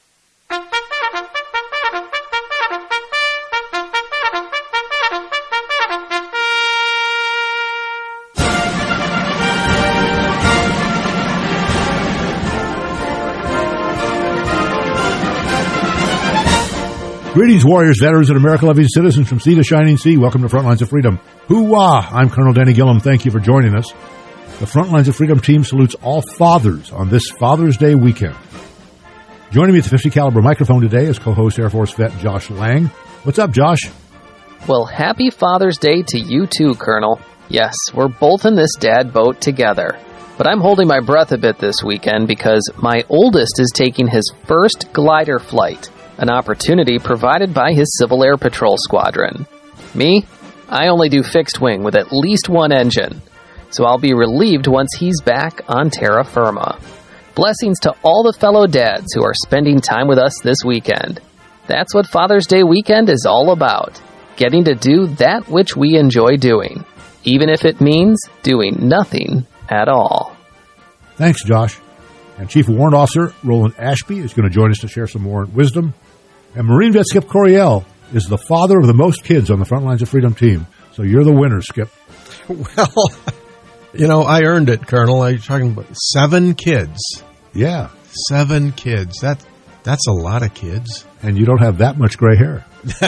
Greetings, warriors, veterans, and America-loving citizens from sea to shining sea. Welcome to Frontlines of Freedom. Hoo-wah! I'm Colonel Danny Gillum. Thank you for joining us. The Frontlines of Freedom team salutes all fathers on this Father's Day weekend. Joining me at the fifty caliber microphone today is co-host Air Force vet Josh Lang. What's up, Josh? Well, happy Father's Day to you too, Colonel. Yes, we're both in this dad boat together. But I'm holding my breath a bit this weekend because my oldest is taking his first glider flight, an opportunity provided by his Civil Air Patrol Squadron. Me? I only do fixed wing with at least one engine, so I'll be relieved once he's back on terra firma. Blessings to all the fellow dads who are spending time with us this weekend. That's what Father's Day weekend is all about, getting to do that which we enjoy doing, even if it means doing nothing at all. Thanks, Josh. And Chief Warrant Officer Roland Ashby is going to join us to share some warrant wisdom. And Marine Vet Skip Coryell is the father of the most kids on the Frontlines of Freedom team. So you're the winner, Skip. Well, you know, I earned it, Colonel. I'm talking about seven kids. Yeah. Seven kids. That, that's a lot of kids. And you don't have that much gray hair.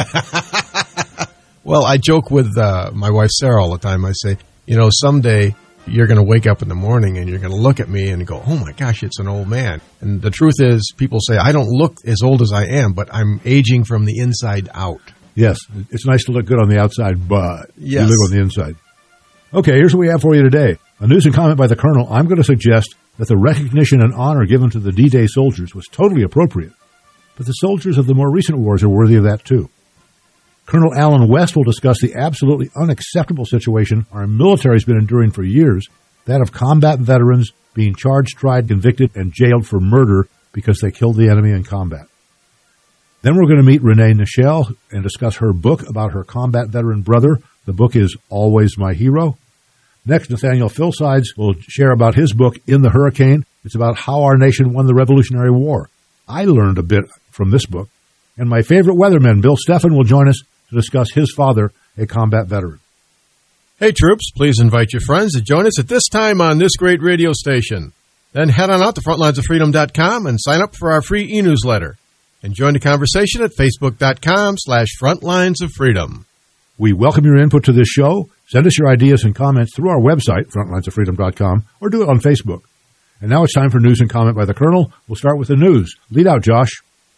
Well, I joke with uh, my wife Sarah all the time. I say, you know, someday you're going to wake up in the morning and you're going to look at me and go, oh my gosh, it's an old man. And the truth is, people say, I don't look as old as I am, but I'm aging from the inside out. Yes, it's nice to look good on the outside, but yes, you live on the inside. Okay, here's what we have for you today. A news and comment by the Colonel. I'm going to suggest that the recognition and honor given to the D-Day soldiers was totally appropriate, but the soldiers of the more recent wars are worthy of that too. Colonel Alan West will discuss the absolutely unacceptable situation our military has been enduring for years, that of combat veterans being charged, tried, convicted, and jailed for murder because they killed the enemy in combat. Then we're going to meet Renee Nichelle and discuss her book about her combat veteran brother. The book is Always My Hero. Next, Nathaniel Philsides will share about his book, In the Hurricane. It's about how our nation won the Revolutionary War. I learned a bit from this book. And my favorite weatherman, Bill Steffen, will join us to discuss his father, a combat veteran. Hey, troops, please invite your friends to join us at this time on this great radio station. Then head on out to frontlines of freedom dot com and sign up for our free e-newsletter. And join the conversation at facebook dot com slash frontlines of freedom. We welcome your input to this show. Send us your ideas and comments through our website, frontlines of freedom dot com, or do it on Facebook. And now it's time for news and comment by the Colonel. We'll start with the news. Lead out, Josh.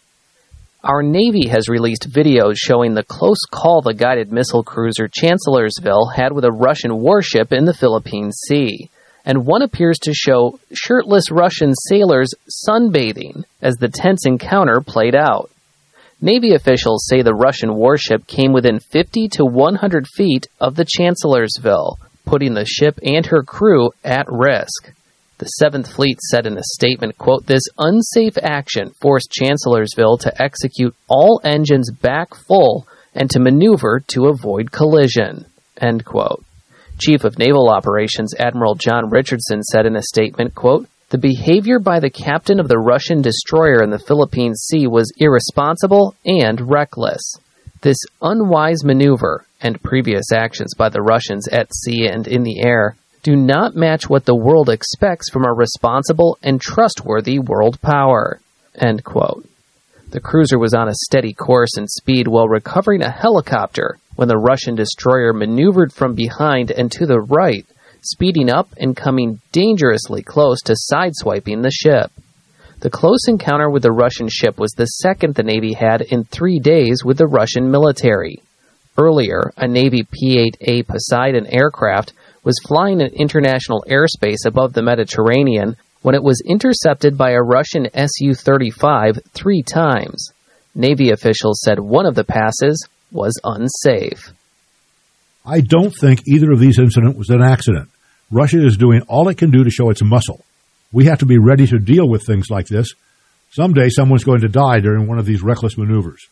Our Navy has released videos showing the close call the guided missile cruiser Chancellorsville had with a Russian warship in the Philippine Sea. And one appears to show shirtless Russian sailors sunbathing as the tense encounter played out. Navy officials say the Russian warship came within fifty to one hundred feet of the Chancellorsville, putting the ship and her crew at risk. The Seventh Fleet said in a statement, quote, "This unsafe action forced Chancellorsville to execute all engines back full and to maneuver to avoid collision," end quote. Chief of Naval Operations Admiral John Richardson said in a statement, quote, "The behavior by the captain of the Russian destroyer in the Philippine Sea was irresponsible and reckless. This unwise maneuver and previous actions by the Russians at sea and in the air do not match what the world expects from a responsible and trustworthy world power." End quote. The cruiser was on a steady course and speed while recovering a helicopter when the Russian destroyer maneuvered from behind and to the right, speeding up and coming dangerously close to sideswiping the ship. The close encounter with the Russian ship was the second the Navy had in three days with the Russian military. Earlier, a Navy P eight A Poseidon aircraft was flying in international airspace above the Mediterranean when it was intercepted by a Russian S U thirty-five three times. Navy officials said one of the passes was unsafe. I don't think either of these incidents was an accident. Russia is doing all it can do to show its muscle. We have to be ready to deal with things like this. Someday someone's going to die during one of these reckless maneuvers.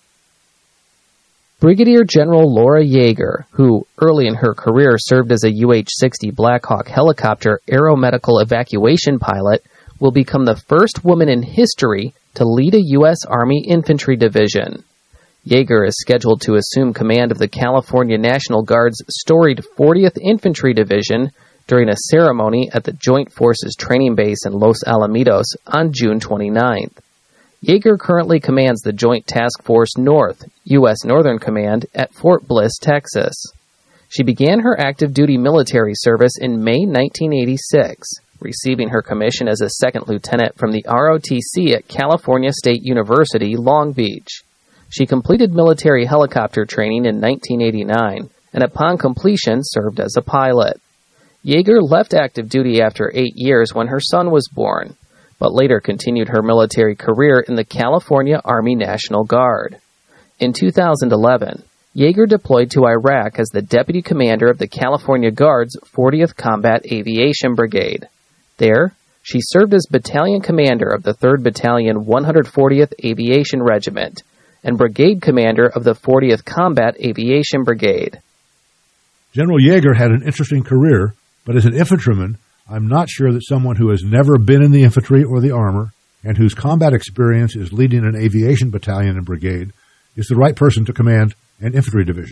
Brigadier General Laura Yeager, who early in her career served as a U H sixty Black Hawk helicopter aeromedical evacuation pilot, will become the first woman in history to lead a U S Army infantry division. Yeager is scheduled to assume command of the California National Guard's storied fortieth Infantry Division during a ceremony at the Joint Forces Training Base in Los Alamitos on June twenty-ninth. Yeager currently commands the Joint Task Force North, U S Northern Command, at Fort Bliss, Texas. She began her active duty military service in May nineteen eighty-six, receiving her commission as a second lieutenant from the R O T C at California State University, Long Beach. She completed military helicopter training in nineteen eighty-nine, and upon completion served as a pilot. Yeager left active duty after eight years when her son was born, but later continued her military career in the California Army National Guard. In two thousand eleven, Yeager deployed to Iraq as the deputy commander of the California Guard's fortieth Combat Aviation Brigade. There, she served as battalion commander of the third Battalion one hundred fortieth Aviation Regiment and brigade commander of the fortieth Combat Aviation Brigade. General Yeager had an interesting career, but as an infantryman, I'm not sure that someone who has never been in the infantry or the armor and whose combat experience is leading an aviation battalion and brigade is the right person to command an infantry division.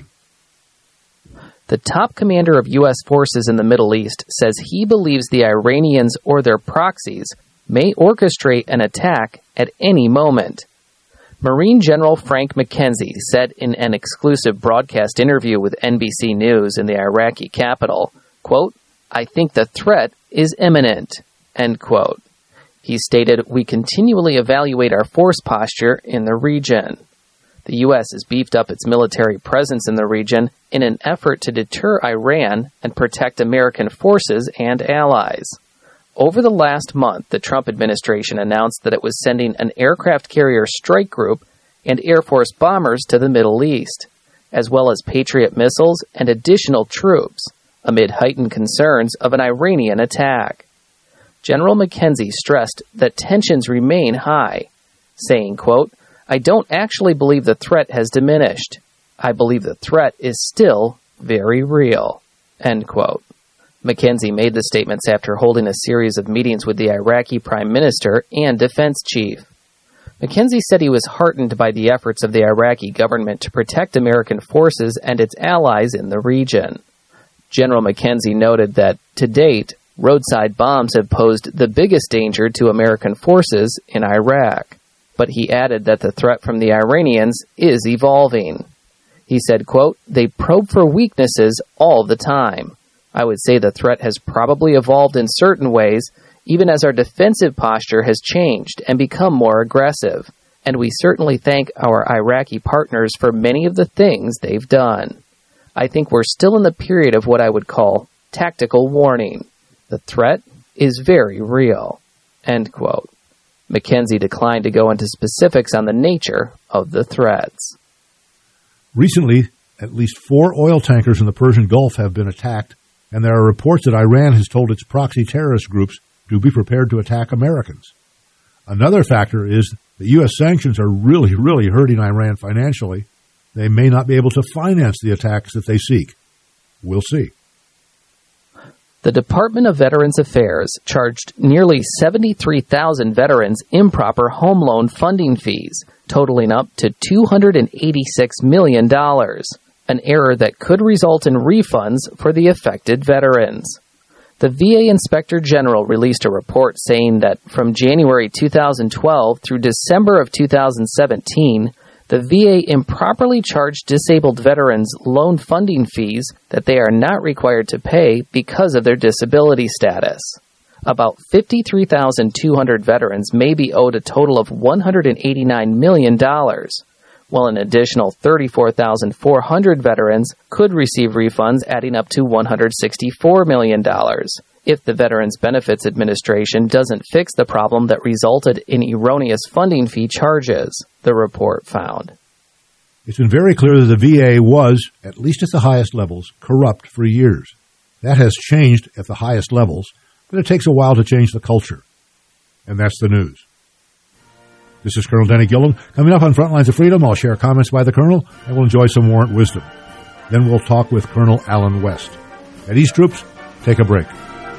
The top commander of U S forces in the Middle East says he believes the Iranians or their proxies may orchestrate an attack at any moment. Marine General Frank McKenzie said in an exclusive broadcast interview with N B C News in the Iraqi capital, quote, "I think the threat is imminent," end quote. He stated, "We continually evaluate our force posture in the region." The U S has beefed up its military presence in the region in an effort to deter Iran and protect American forces and allies. Over the last month, the Trump administration announced that it was sending an aircraft carrier strike group and Air Force bombers to the Middle East, as well as Patriot missiles and additional troops, amid heightened concerns of an Iranian attack. General McKenzie stressed that tensions remain high, saying, quote, "I don't actually believe the threat has diminished. I believe the threat is still very real," end quote. McKenzie made the statements after holding a series of meetings with the Iraqi Prime Minister and Defense Chief. McKenzie said he was heartened by the efforts of the Iraqi government to protect American forces and its allies in the region. General McKenzie noted that, to date, roadside bombs have posed the biggest danger to American forces in Iraq. But he added that the threat from the Iranians is evolving. He said, quote, "They probe for weaknesses all the time. I would say the threat has probably evolved in certain ways, even as our defensive posture has changed and become more aggressive. And we certainly thank our Iraqi partners for many of the things they've done. I think we're still in the period of what I would call tactical warning. The threat is very real," end quote. McKenzie declined to go into specifics on the nature of the threats. Recently, at least four oil tankers in the Persian Gulf have been attacked, and there are reports that Iran has told its proxy terrorist groups to be prepared to attack Americans. Another factor is that U S sanctions are really, really hurting Iran financially. They may not be able to finance the attacks that they seek. We'll see. The Department of Veterans Affairs charged nearly seventy-three thousand veterans improper home loan funding fees, totaling up to two hundred eighty-six million dollars, an error that could result in refunds for the affected veterans. The V A Inspector General released a report saying that from January two thousand twelve through December of two thousand seventeen, the V A improperly charged disabled veterans loan funding fees that they are not required to pay because of their disability status. About fifty-three thousand two hundred veterans may be owed a total of one hundred eighty-nine million dollars, while an additional thirty-four thousand four hundred veterans could receive refunds adding up to one hundred sixty-four million dollars if the Veterans Benefits Administration doesn't fix the problem that resulted in erroneous funding fee charges, the report found. It's been very clear that the V A was, at least at the highest levels, corrupt for years. That has changed at the highest levels, but it takes a while to change the culture. And that's the news. This is Colonel Denny Gilliam. Coming up on Frontlines of Freedom, I'll share comments by the Colonel, and we'll enjoy some warrant wisdom. Then we'll talk with Colonel Alan West. At East Troops, take a break.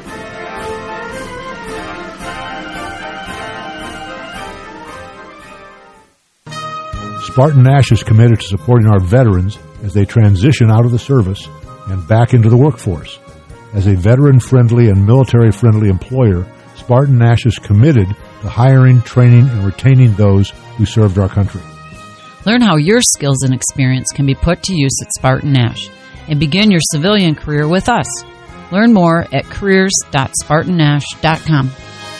Spartan Nash is committed to supporting our veterans as they transition out of the service and back into the workforce. As a veteran-friendly and military-friendly employer, Spartan Nash is committed to hiring, training, and retaining those who served our country. Learn how your skills and experience can be put to use at Spartan Nash and begin your civilian career with us. Learn more at careers dot spartan nash dot com.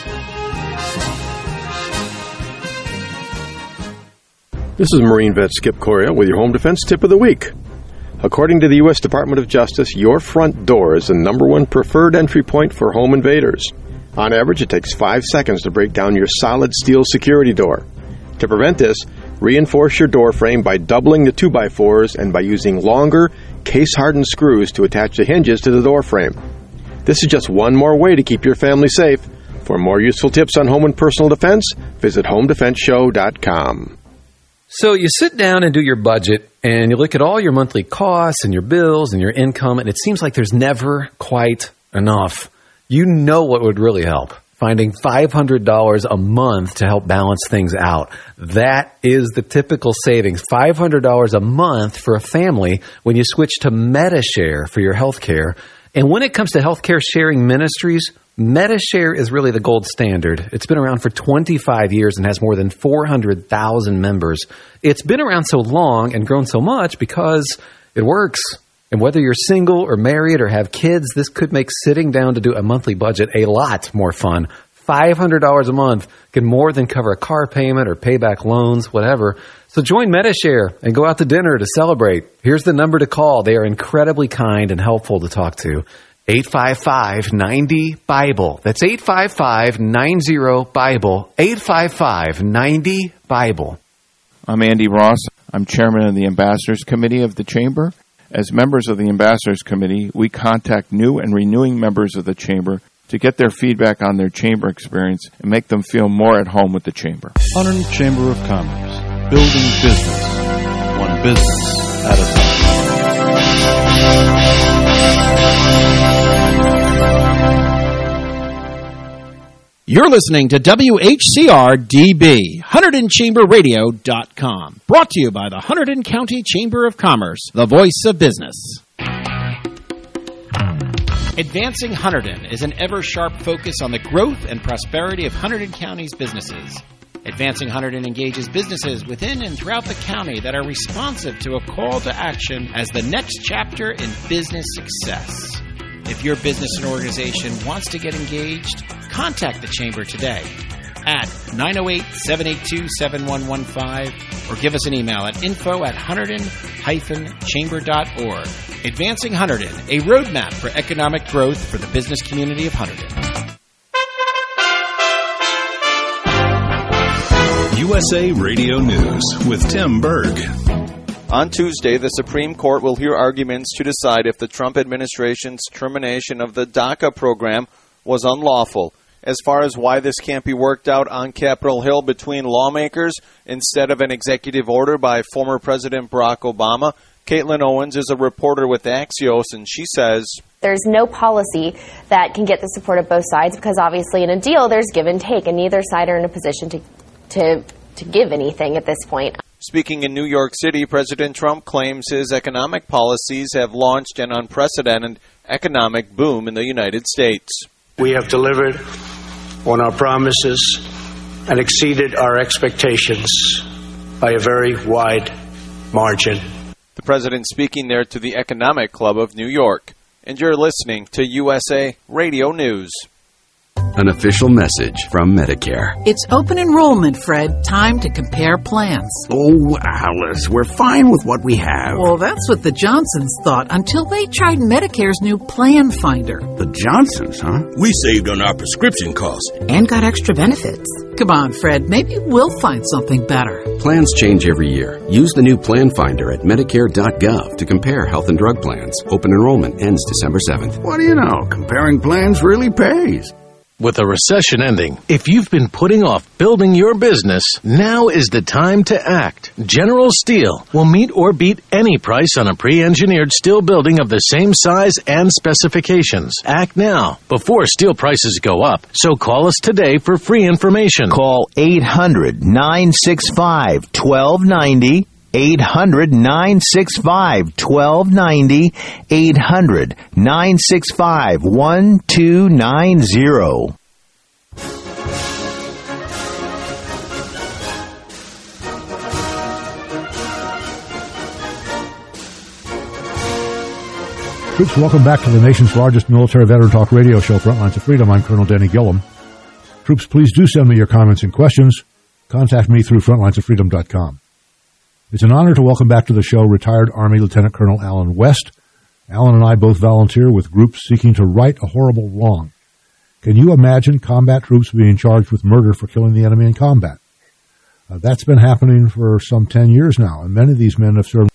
This is Marine vet Skip Coria with your Home Defense Tip of the Week. According to the U S Department of Justice, your front door is the number one preferred entry point for home invaders. On average, it takes five seconds to break down your solid steel security door. To prevent this, reinforce your door frame by doubling the two by fours and by using longer, case-hardened screws to attach the hinges to the door frame. This is just one more way to keep your family safe. For more useful tips on home and personal defense, visit home defense show dot com. So you sit down and do your budget, and you look at all your monthly costs and your bills and your income, and it seems like there's never quite enough. You know what would really help? Finding five hundred dollars a month to help balance things out. That is the typical savings, five hundred dollars a month for a family when you switch to MediShare for your health care. And when it comes to healthcare sharing ministries, MediShare is really the gold standard. It's been around for twenty-five years and has more than four hundred thousand members. It's been around so long and grown so much because it works. And whether you're single or married or have kids, this could make sitting down to do a monthly budget a lot more fun. five hundred dollars a month can more than cover a car payment or pay back loans, whatever. So join MediShare and go out to dinner to celebrate. Here's the number to call. They are incredibly kind and helpful to talk to. eight five five, nine zero, Bible. That's eight five five, nine zero, Bible. eight five five, nine zero, Bible. I'm Andy Ross. I'm chairman of the Ambassadors Committee of the Chamber. As members of the Ambassadors Committee, we contact new and renewing members of the Chamber to get their feedback on their Chamber experience and make them feel more at home with the Chamber. Hunterdon Chamber of Commerce. Building business. One business at a time. You're listening to W H C R D B, Hunterdon Chamber Radio dot com. Brought to you by the Hunterdon County Chamber of Commerce, the voice of business. Advancing Hunterdon is an ever-sharp focus on the growth and prosperity of Hunterdon County's businesses. Advancing Hunterdon engages businesses within and throughout the county that are responsive to a call to action as the next chapter in business success. If your business and organization wants to get engaged, contact the Chamber today at nine oh eight, seven eight two, seven one one five or give us an email at info at hunterdon dash chamber dot org. Advancing Hunterdon, a roadmap for economic growth for the business community of Hunterdon. U S A Radio News with Tim Berg. On Tuesday, the Supreme Court will hear arguments to decide if the Trump administration's termination of the DACA program was unlawful. As far as why this can't be worked out on Capitol Hill between lawmakers instead of an executive order by former President Barack Obama, Caitlin Owens is a reporter with Axios, and she says, there's no policy that can get the support of both sides because obviously in a deal there's give and take, and neither side are in a position to to, to give anything at this point. Speaking in New York City, President Trump claims his economic policies have launched an unprecedented economic boom in the United States. We have delivered on our promises and exceeded our expectations by a very wide margin. The president speaking there to the Economic Club of New York. And you're listening to U S A Radio News. An official message from Medicare. It's open enrollment, Fred. Time to compare plans. Oh, Alice, we're fine with what we have. Well, that's what the Johnsons thought until they tried Medicare's new Plan Finder. The Johnsons, huh? We saved on our prescription costs. And got extra benefits. Come on, Fred. Maybe we'll find something better. Plans change every year. Use the new Plan Finder at Medicare dot gov to compare health and drug plans. Open enrollment ends December seventh. What do you know? Comparing plans really pays. With a recession ending, if you've been putting off building your business, now is the time to act. General Steel will meet or beat any price on a pre-engineered steel building of the same size and specifications. Act now, before steel prices go up. So call us today for free information. Call eight hundred, nine six five, one two nine zero. eight hundred, nine six five, one two nine zero. eight hundred, nine six five, one two nine zero. Troops, welcome back to the nation's largest military veteran talk radio show, Frontlines of Freedom. I'm Colonel Denny Gillum. Troops, please do send me your comments and questions. Contact me through frontlines of freedom dot com. It's an honor to welcome back to the show retired Army Lieutenant Colonel Alan West. Alan and I both volunteer with groups seeking to right a horrible wrong. Can you imagine combat troops being charged with murder for killing the enemy in combat? Uh, that's been happening for some ten years now, and many of these men have served.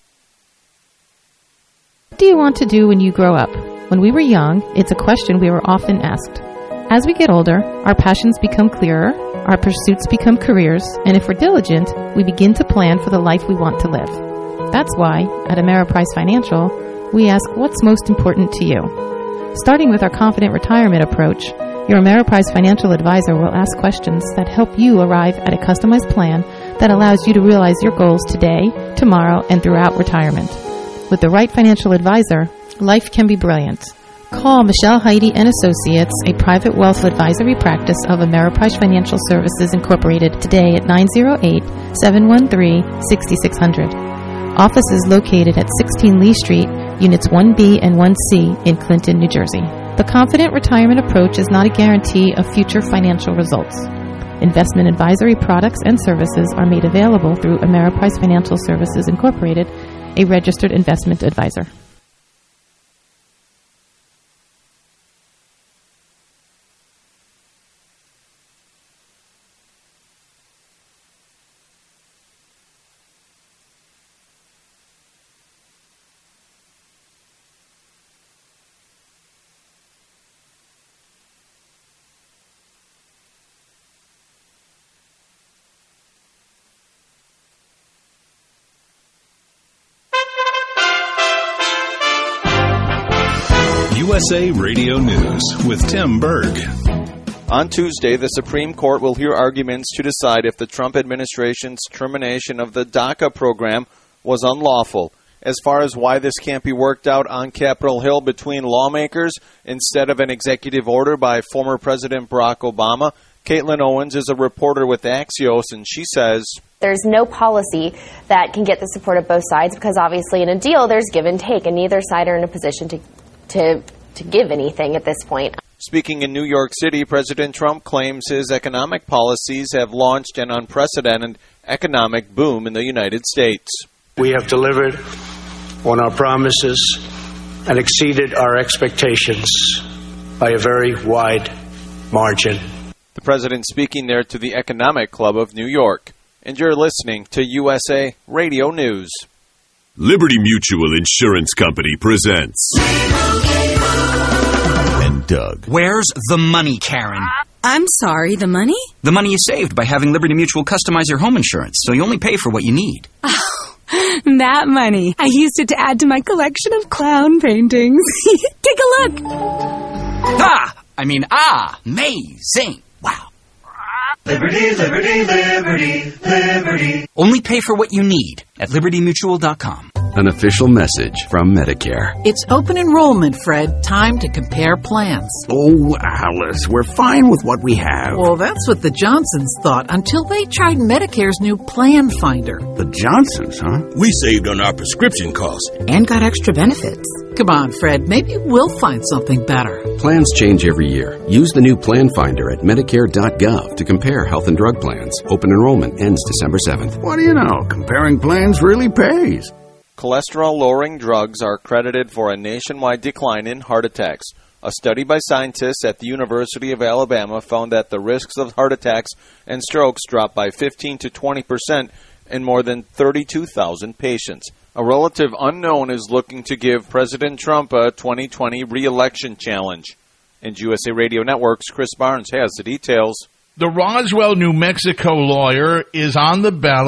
What do you want to do when you grow up? When we were young, it's a question we were often asked. As we get older, our passions become clearer, our pursuits become careers, and if we're diligent, we begin to plan for the life we want to live. That's why, at Ameriprise Financial, we ask what's most important to you. Starting with our Confident Retirement approach, your Ameriprise Financial advisor will ask questions that help you arrive at a customized plan that allows you to realize your goals today, tomorrow, and throughout retirement. With the right financial advisor, life can be brilliant. Call Michelle Heidi and Associates, a private wealth advisory practice of Ameriprise Financial Services Incorporated, today at nine zero eight, seven one three, six six zero zero. Office is located at sixteen Lee Street, Units one B and one C in Clinton, New Jersey. The Confident Retirement approach is not a guarantee of future financial results. Investment advisory products and services are made available through Ameriprise Financial Services Incorporated, a registered investment advisor. U S A Radio News with Tim Berg. On Tuesday, the Supreme Court will hear arguments to decide if the Trump administration's termination of the DACA program was unlawful. As far as why this can't be worked out on Capitol Hill between lawmakers instead of an executive order by former President Barack Obama, Caitlin Owens is a reporter with Axios, and she says, there's no policy that can get the support of both sides because obviously in a deal there's give and take, and neither side are in a position to to to give anything at this point. Speaking in New York City, President Trump claims his economic policies have launched an unprecedented economic boom in the United States. We have delivered on our promises and exceeded our expectations by a very wide margin. The president speaking there to the Economic Club of New York. And you're listening to U S A Radio News. Liberty Mutual Insurance Company presents And Doug. Where's the money, Karen? I'm sorry, the money? The money you saved by having Liberty Mutual customize your home insurance, so you only pay for what you need. Oh, that money. I used it to add to my collection of clown paintings. Take a look. Ah! I mean, ah! Amazing! Wow. Liberty, liberty, liberty, liberty. Only pay for what you need at liberty mutual dot com. An official message from Medicare. It's open enrollment, Fred. Time to compare plans. Oh, Alice, we're fine with what we have. Well, that's what the Johnsons thought until they tried Medicare's new Plan Finder. The Johnsons, huh? We saved on our prescription costs. And got extra benefits. Come on, Fred. Maybe we'll find something better. Plans change every year. Use the new Plan Finder at medicare dot gov to compare health and drug plans. Open enrollment ends December seventh. What do you know? Comparing plans really pays. Cholesterol-lowering drugs are credited for a nationwide decline in heart attacks. A study by scientists at the University of Alabama found that the risks of heart attacks and strokes dropped by fifteen to twenty percent in more than thirty-two thousand patients. A relative unknown is looking to give President Trump a twenty twenty re-election challenge. And U S A Radio Network's Chris Barnes has the details. The Roswell, New Mexico lawyer is on the ballot